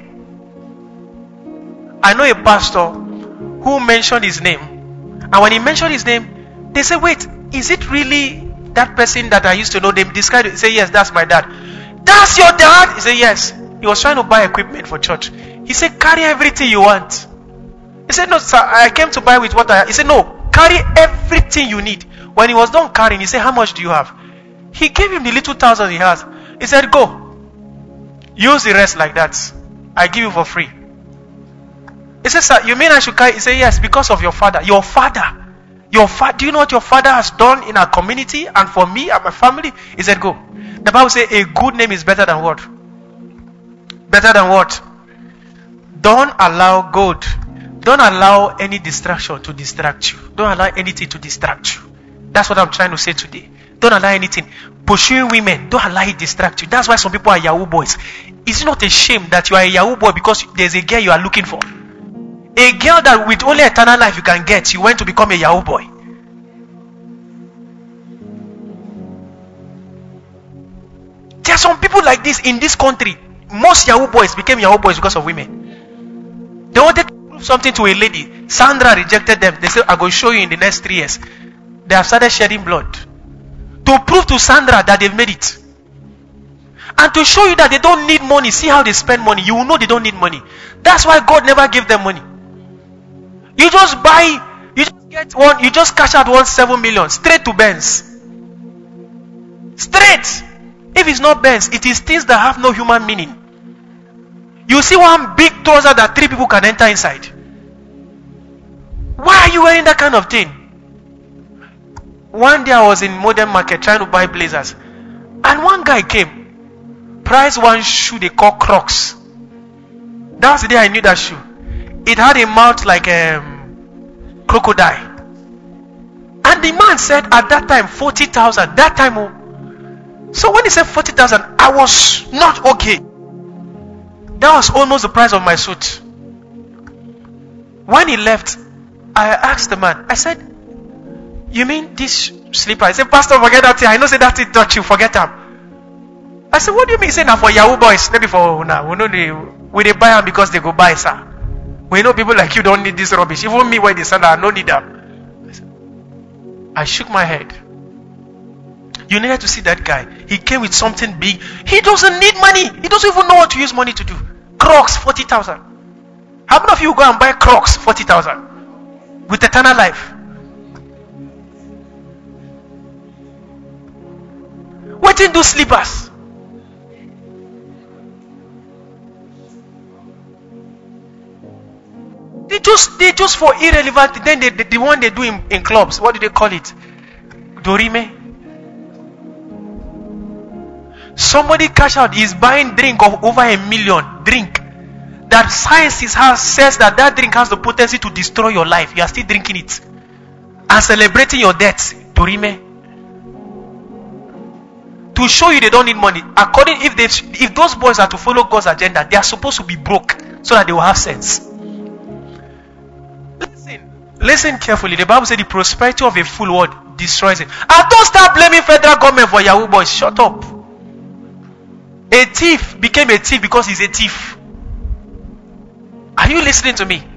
I know a pastor who mentioned his name. And when he mentioned his name, they said, wait, is it really that person that I used to know? They described it. He said, yes, that's my dad. That's your dad? He said, yes. He was trying to buy equipment for church. He said, carry everything you want. He said, no, sir, I came to buy with what I... He said, no, carry everything you need. When he was done carrying, he said, how much do you have? He gave him the little thousand he has. He said, go. Use the rest like that. I give you for free. He said, sir, you mean I should carry? He said, yes, because of your father. Your father. Your father. Do you know what your father has done in our community and for me and my family? He said, go. The Bible says a good name is better than what? Better than what? Don't allow God. Don't allow any distraction to distract you. Don't allow anything to distract you. That's what I'm trying to say today. Don't allow anything. Pursuing women, don't allow it distract you. That's why some people are Yahoo boys. It's not a shame that you are a Yahoo boy because there's a girl you are looking for. A girl that with only eternal life you can get, you went to become a Yahoo boy. There are some people like this in this country. Most Yahoo boys became Yahoo boys because of women. They wanted to prove something to a lady. Sandra rejected them. They said, I'm going to show you in the next three years. They have started shedding blood. To prove to Sandra that they've made it. And to show you that they don't need money. See how they spend money. You will know they don't need money. That's why God never gave them money. You just buy, you just get one, you just cash out one seven million straight to Benz. Straight. If it's not Benz, it is things that have no human meaning. You see one big trouser that three people can enter inside. Why are you wearing that kind of thing? One day I was in Modern Market trying to buy blazers. And one guy came. Priced one shoe they call Crocs. That was the day I knew that shoe. It had a mouth like a um, crocodile. And the man said at that time forty thousand. That time. Oh, so when he said forty thousand, I was not okay. That was almost the price of my suit. When he left, I asked the man, I said, you mean this slipper? I said, Pastor, forget that thing. I know say that thing touch you, forget them. I said, what do you mean? He said, now for Yahoo boys, maybe for now. We know they, we they buy them because they go buy, sir. We know people like you don't need this rubbish. Even me when they said I don't need them. I, said, I shook my head. You needed to see that guy. He came with something big. He doesn't need money. He doesn't even know what to use money to do. Crocs, forty thousand. How many of you go and buy Crocs, forty thousand? With eternal life. What did do slippers? They just they just for irrelevant. Then they, the, the one they do in, in clubs. What do they call it? Dorime. Somebody cash out, is buying drink of over a million drink. That science has says that that drink has the potency to destroy your life. You are still drinking it and celebrating your death. Dorime. To show you they don't need money. According if they if those boys are to follow God's agenda, they are supposed to be broke so that they will have sense. Listen, listen carefully. The Bible says the prosperity of a fool what destroys it. And don't start blaming federal government for Yahoo boys. Shut up. A thief became a thief because he's a thief. Are you listening to me?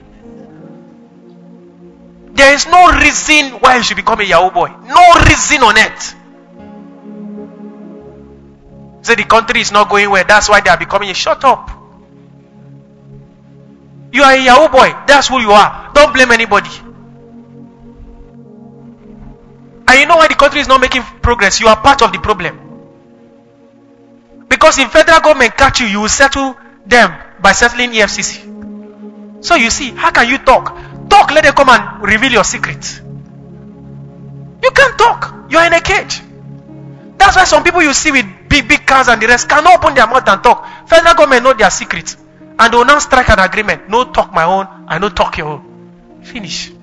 There is no reason why you should become a Yahoo boy. No reason on earth. Say the country is not going well, that's why they are becoming a shut up. You are a Yahoo boy, that's who you are. Don't blame anybody. And you know why the country is not making progress? You are part of the problem. Because if federal government catch you, you will settle them by settling E F C C. So you see, how can you talk? Talk, let them come and reveal your secret. You can't talk. You are in a cage. That's why some people you see with big, big cars and the rest cannot open their mouth and talk. Federal government know their secret. And they will now strike an agreement. No talk my own, I no talk your own. Finish.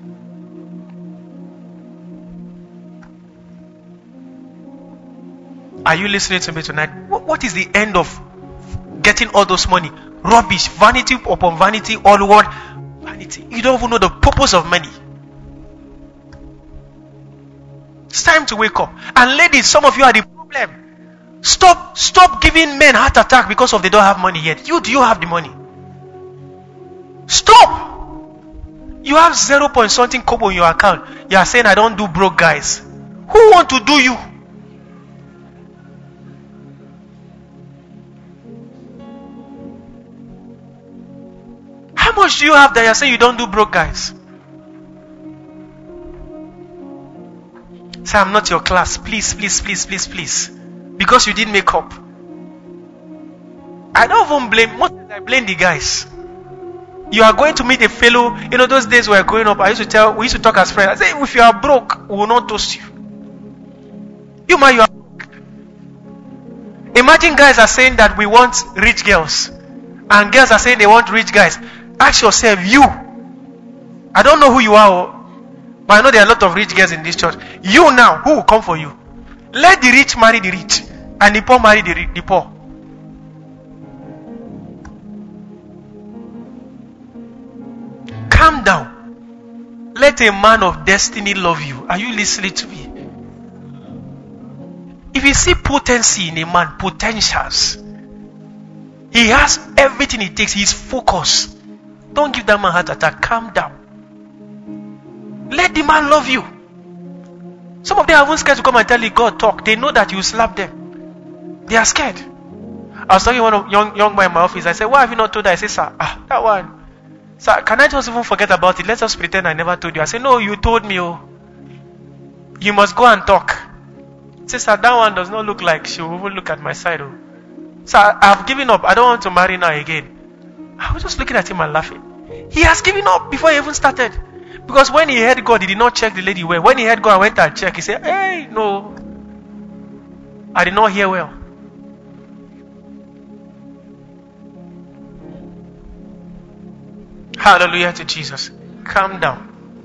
Are you listening to me tonight? What is the end of getting all those money? Rubbish, vanity upon vanity, all what? Vanity. You don't even know the purpose of money. It's time to wake up. And ladies, some of you are the problem. Stop, stop giving men heart attack because of they don't have money yet. You, do you have the money? Stop. You have zero point something kobo in your account. You are saying I don't do broke guys. Who want to do you? How much do you have that you are saying you don't do broke guys? Say, I'm not your class. Please, please, please, please, please. Because you didn't make up. I don't even blame, most I blame the guys. You are going to meet a fellow, you know, those days we were growing up, I used to tell, we used to talk as friends. I say, if you are broke, we will not toast you. You man, you are broke. Imagine guys are saying that we want rich girls. And girls are saying they want rich guys. Ask yourself, you. I don't know who you are. But I know there are a lot of rich girls in this church. You now, who will come for you? Let the rich marry the rich. And the poor marry the, the poor. Calm down. Let a man of destiny love you. Are you listening to me? If you see potency in a man, potentials, he has everything it takes. He's focused. Don't give that man heart attack. Calm down. Let the man love you. Some of them are even scared to come and tell you God talk. They know that you slap them. They are scared. I was talking to one of young young boy in my office. I said, why have you not told her? I said, sir, ah, that one. Sir, can I just even forget about it? Let's just pretend I never told you. I said, no, you told me. Oh, you must go and talk. I said, sir, that one does not look like she will even look at my side. Oh, sir, I've given up. I don't want to marry now again. I was just looking at him and laughing. He has given up before he even started. Because when he heard God, he did not check the lady well. When he heard God, I went and checked. He said, hey, no. I did not hear well. Hallelujah to Jesus. Calm down.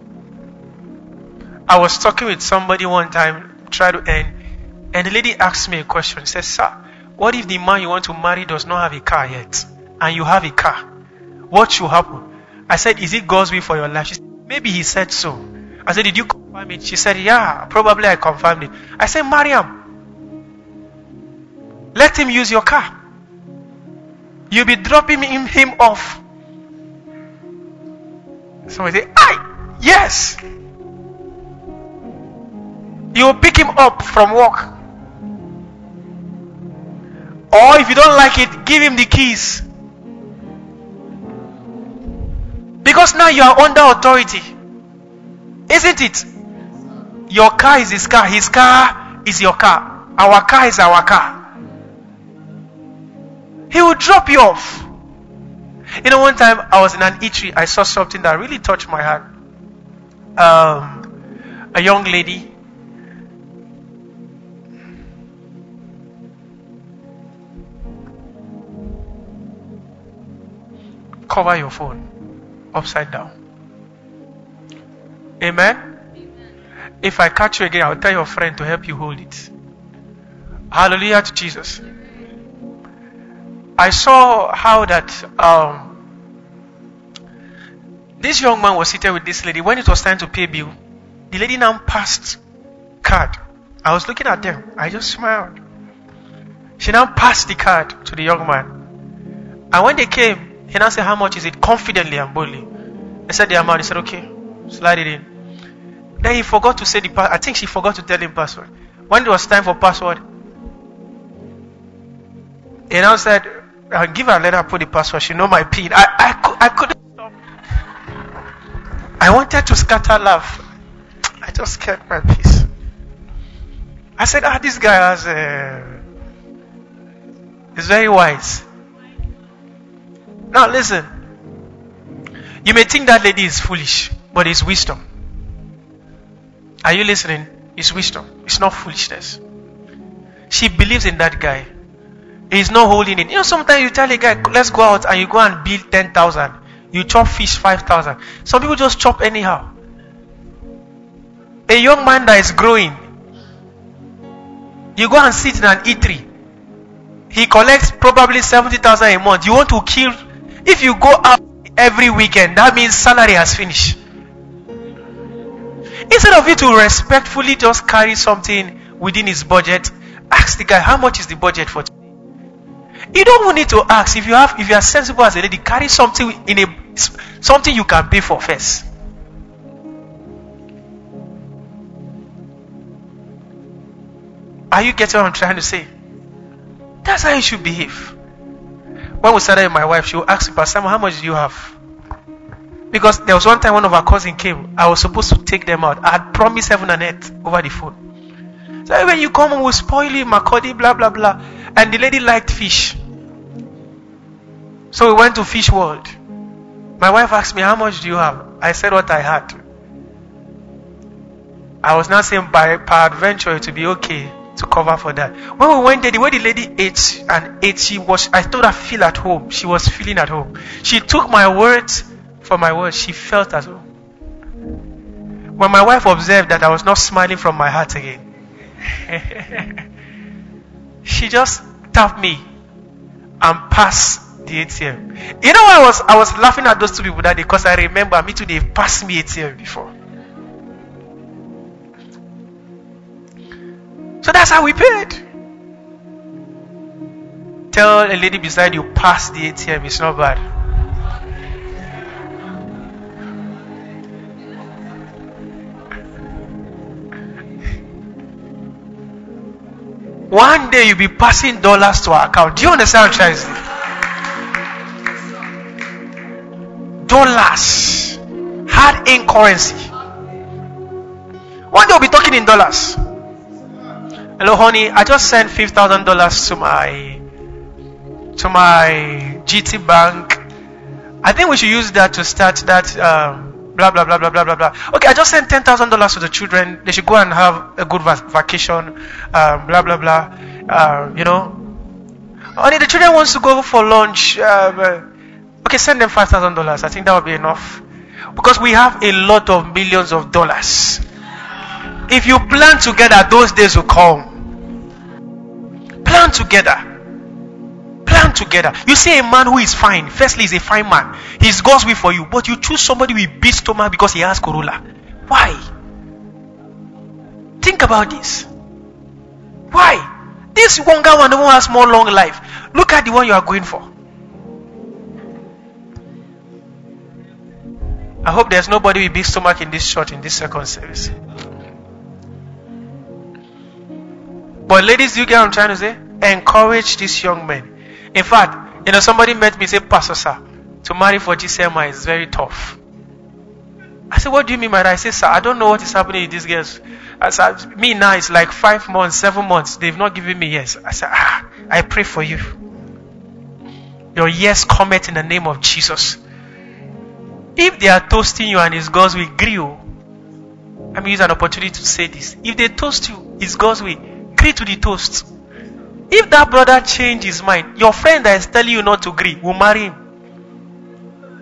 I was talking with somebody one time, try to end, and the lady asked me a question. She said, sir, what if the man you want to marry does not have a car yet, and you have a car? What should happen? I said, is it God's will for your life? She said, maybe he said so. I said, did you confirm it? She said, yeah, probably I confirmed it. I said, Mariam, let him use your car. You'll be dropping him, him off. Somebody say, aye, yes. You'll pick him up from work. Or if you don't like it, give him the keys. Because now you are under authority. Isn't it? Your car is his car. His car is your car. Our car is our car. He will drop you off. You know, one time I was in an eatery. I saw something that really touched my heart. Um, a young lady. cover your phone upside down. Amen? If I catch you again, I'll tell your friend to help you hold it. Hallelujah to Jesus. I saw how that um, this young man was seated with this lady. When it was time to pay bill, the lady now passed card. I was looking at them. I just smiled. She now passed the card to the young man. And when they came, he now said, how much is it? Confidently and boldly. They said the amount. He said, okay, slide it in. Then he forgot to say the password. I think she forgot to tell him password. When it was time for password, he now said, I'll give her and let her put the password. She know my pin. I, I, I couldn't stop. I wanted to scatter laugh. I just kept my peace. I said, ah, this guy has a... He's very wise. Now listen. You may think that lady is foolish, but it's wisdom. Are you listening? It's wisdom. It's not foolishness. She believes in that guy. He's not holding it. You know, sometimes you tell a guy, let's go out, and you go and build ten thousand. You chop fish five thousand. Some people just chop anyhow. A young man that is growing, you go and sit in an eatery. He collects probably seventy thousand a month. You want to kill. If you go out every weekend, that means salary has finished. Instead of you to respectfully just carry something within his budget, ask the guy, how much is the budget for today? You don't need to ask. If you have, if you are sensible as a lady, carry something in a something you can pay for first. Are you getting what I'm trying to say? That's how you should behave. When we started with my wife, she would ask me, Pastor, how much do you have? Because there was one time one of our cousins came. I was supposed to take them out. I had promised heaven and earth over the phone. So when you come home, we'll spoil you, Makodi, blah, blah, blah. And the lady liked fish. So we went to Fish World. My wife asked me, how much do you have? I said what I had. I was not saying by peradventure to be okay to cover for that. When we went there, the way the lady ate and ate, she was, I told her, feel at home. She was feeling at home. She took my words for my words. She felt at home. When my wife observed that I was not smiling from my heart again, she just tapped me and passed the A T M. You know, I was I was laughing at those two people that day because I remember me too, they passed me A T M before. So that's how we paid. Tell a lady beside you, pass the A T M, it's not bad. One day you'll be passing dollars to our account. Do you understand what I'm trying to say? Dollars. Hard in currency. One day we'll be talking in dollars. Hello, honey. I just sent five thousand dollars to my to my G T bank. I think we should use that to start that um, blah blah blah blah blah blah blah. Okay, I just sent ten thousand dollars to the children. They should go and have a good va- vacation. Um, blah blah blah. Uh, you know, honey, the children wants to go for lunch. Um, okay, send them five thousand dollars. I think that would be enough because we have a lot of millions of dollars. If you plan together, those days will come. Plan together. Plan together. You see a man who is fine. Firstly, he's a fine man. He's God's will for you. But you choose somebody with big stomach because he has Corolla. Why? Think about this. Why? This younger one, the one who has more long life. Look at the one you are going for. I hope there's nobody with big stomach in this church in this second service. But ladies, you get what I'm trying to say? Encourage these young men. In fact, you know, somebody met me and said, Pastor sir, to marry for G C M I is very tough. I said, what do you mean by that? I said, sir, I don't know what is happening with these girls. I said, me now it's like five months, seven months. They've not given me yes. I said, ah, I pray for you. Your yes cometh in the name of Jesus. If they are toasting you and it's God's will, grill. Let me use an opportunity to say this. If they toast you, it's God's will. Agree to the toast. If that brother change his mind, your friend that is telling you not to agree will marry him.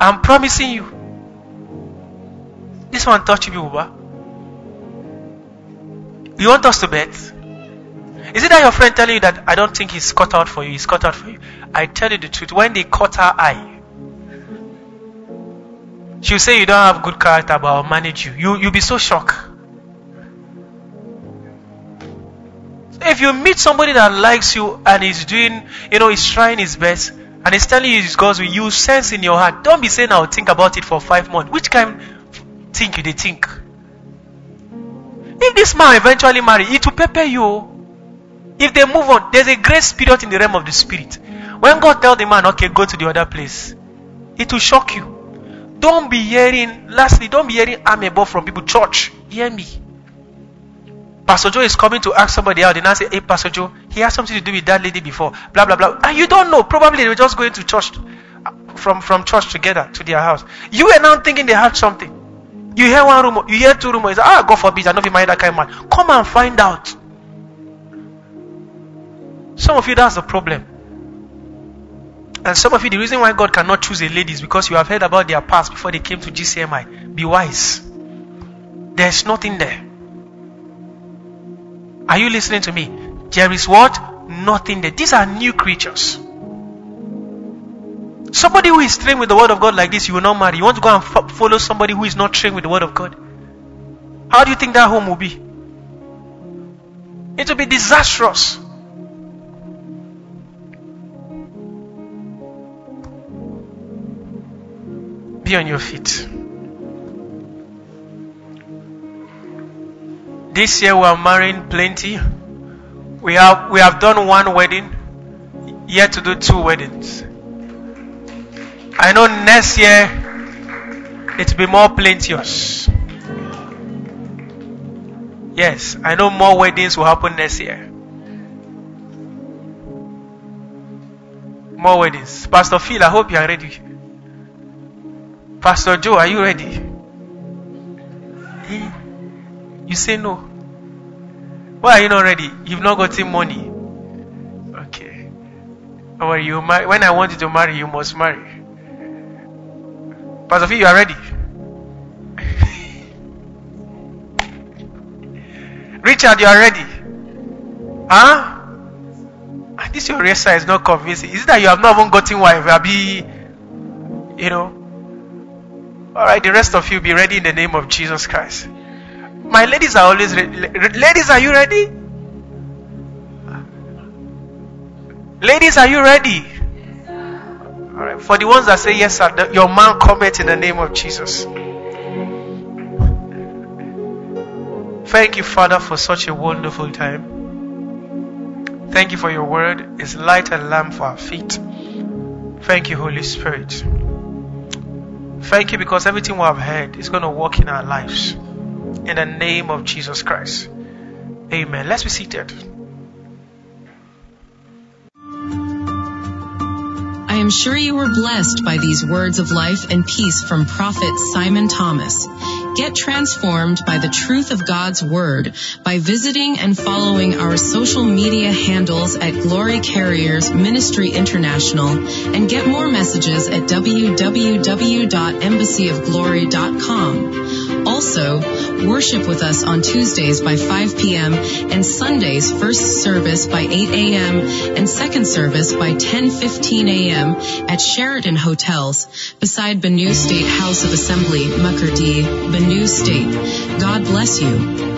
I'm promising you. This one touch you, Uba. You want us to bet? Is it that your friend telling you that I don't think he's cut out for you, he's cut out for you? I tell you the truth, when they cut her eye, she'll say you don't have good character, but I'll manage you. you you'll be so shocked. If you meet somebody that likes you and is doing, you know, he's trying his best and he's telling you his God's will, you sense in your heart. Don't be saying I'll think about it for five months. Which kind think you they think? If this man eventually marry, it will prepare you. If they move on, there's a grace period in the realm of the spirit. When God tells the man, okay, go to the other place, it will shock you. Don't be hearing, lastly, don't be hearing I'm above from people. Church, hear me. Pastor Joe is coming to ask somebody out, and I say, hey, Pastor Joe, he has something to do with that lady before, blah, blah, blah. And you don't know. Probably they were just going to church, from, from church together to their house. You are now thinking they had something. You hear one rumor, you hear two rumors, ah, God forbid, I know if you marry that kind of man. Come and find out. Some of you, that's the problem. And some of you, the reason why God cannot choose a lady is because you have heard about their past before they came to G C M I. Be wise. There's nothing there. Are you listening to me? There is what? Nothing there. These are new creatures. Somebody who is trained with the word of God like this, you will not marry. You want to go and fo- follow somebody who is not trained with the word of God? How do you think that home will be? It will be disastrous. Be on your feet. This year we are marrying plenty. We have we have done one wedding, yet to do two weddings. I know next year it will be more plenteous. Yes, I know more weddings will happen next year. More weddings. Pastor Phil, I hope you are ready. Pastor Joe, are you ready? You say no. Why are you not ready? You've not gotten money. Okay. Or you marry. When I want you to marry, you must marry. Pastor Phil, you are ready? Richard, you are ready? Huh? This your answer is not convincing. Is it that you have not even gotten wife? You be, you know. Alright, the rest of you be ready in the name of Jesus Christ. My ladies are always ready. Ladies, are you ready? Ladies, are you ready? Alright, for the ones that say yes, sir, your man comment in the name of Jesus. Thank you, Father, for such a wonderful time. Thank you for your word. It's light and lamp for our feet. Thank you, Holy Spirit. Thank you because everything we have heard is going to work in our lives. In the name of Jesus Christ. Amen. Let's be seated. I am sure you were blessed by these words of life and peace from Prophet Simon Thomas. Get transformed by the truth of God's Word by visiting and following our social media handles at Glory Carriers Ministry International, and get more messages at w w w dot embassy of glory dot com. Also, worship with us on Tuesdays by five p.m. and Sundays first service by eight a.m. and second service by ten fifteen a.m. at Sheraton Hotels beside Benue State House of Assembly, Makurdi, Benue State. God bless you.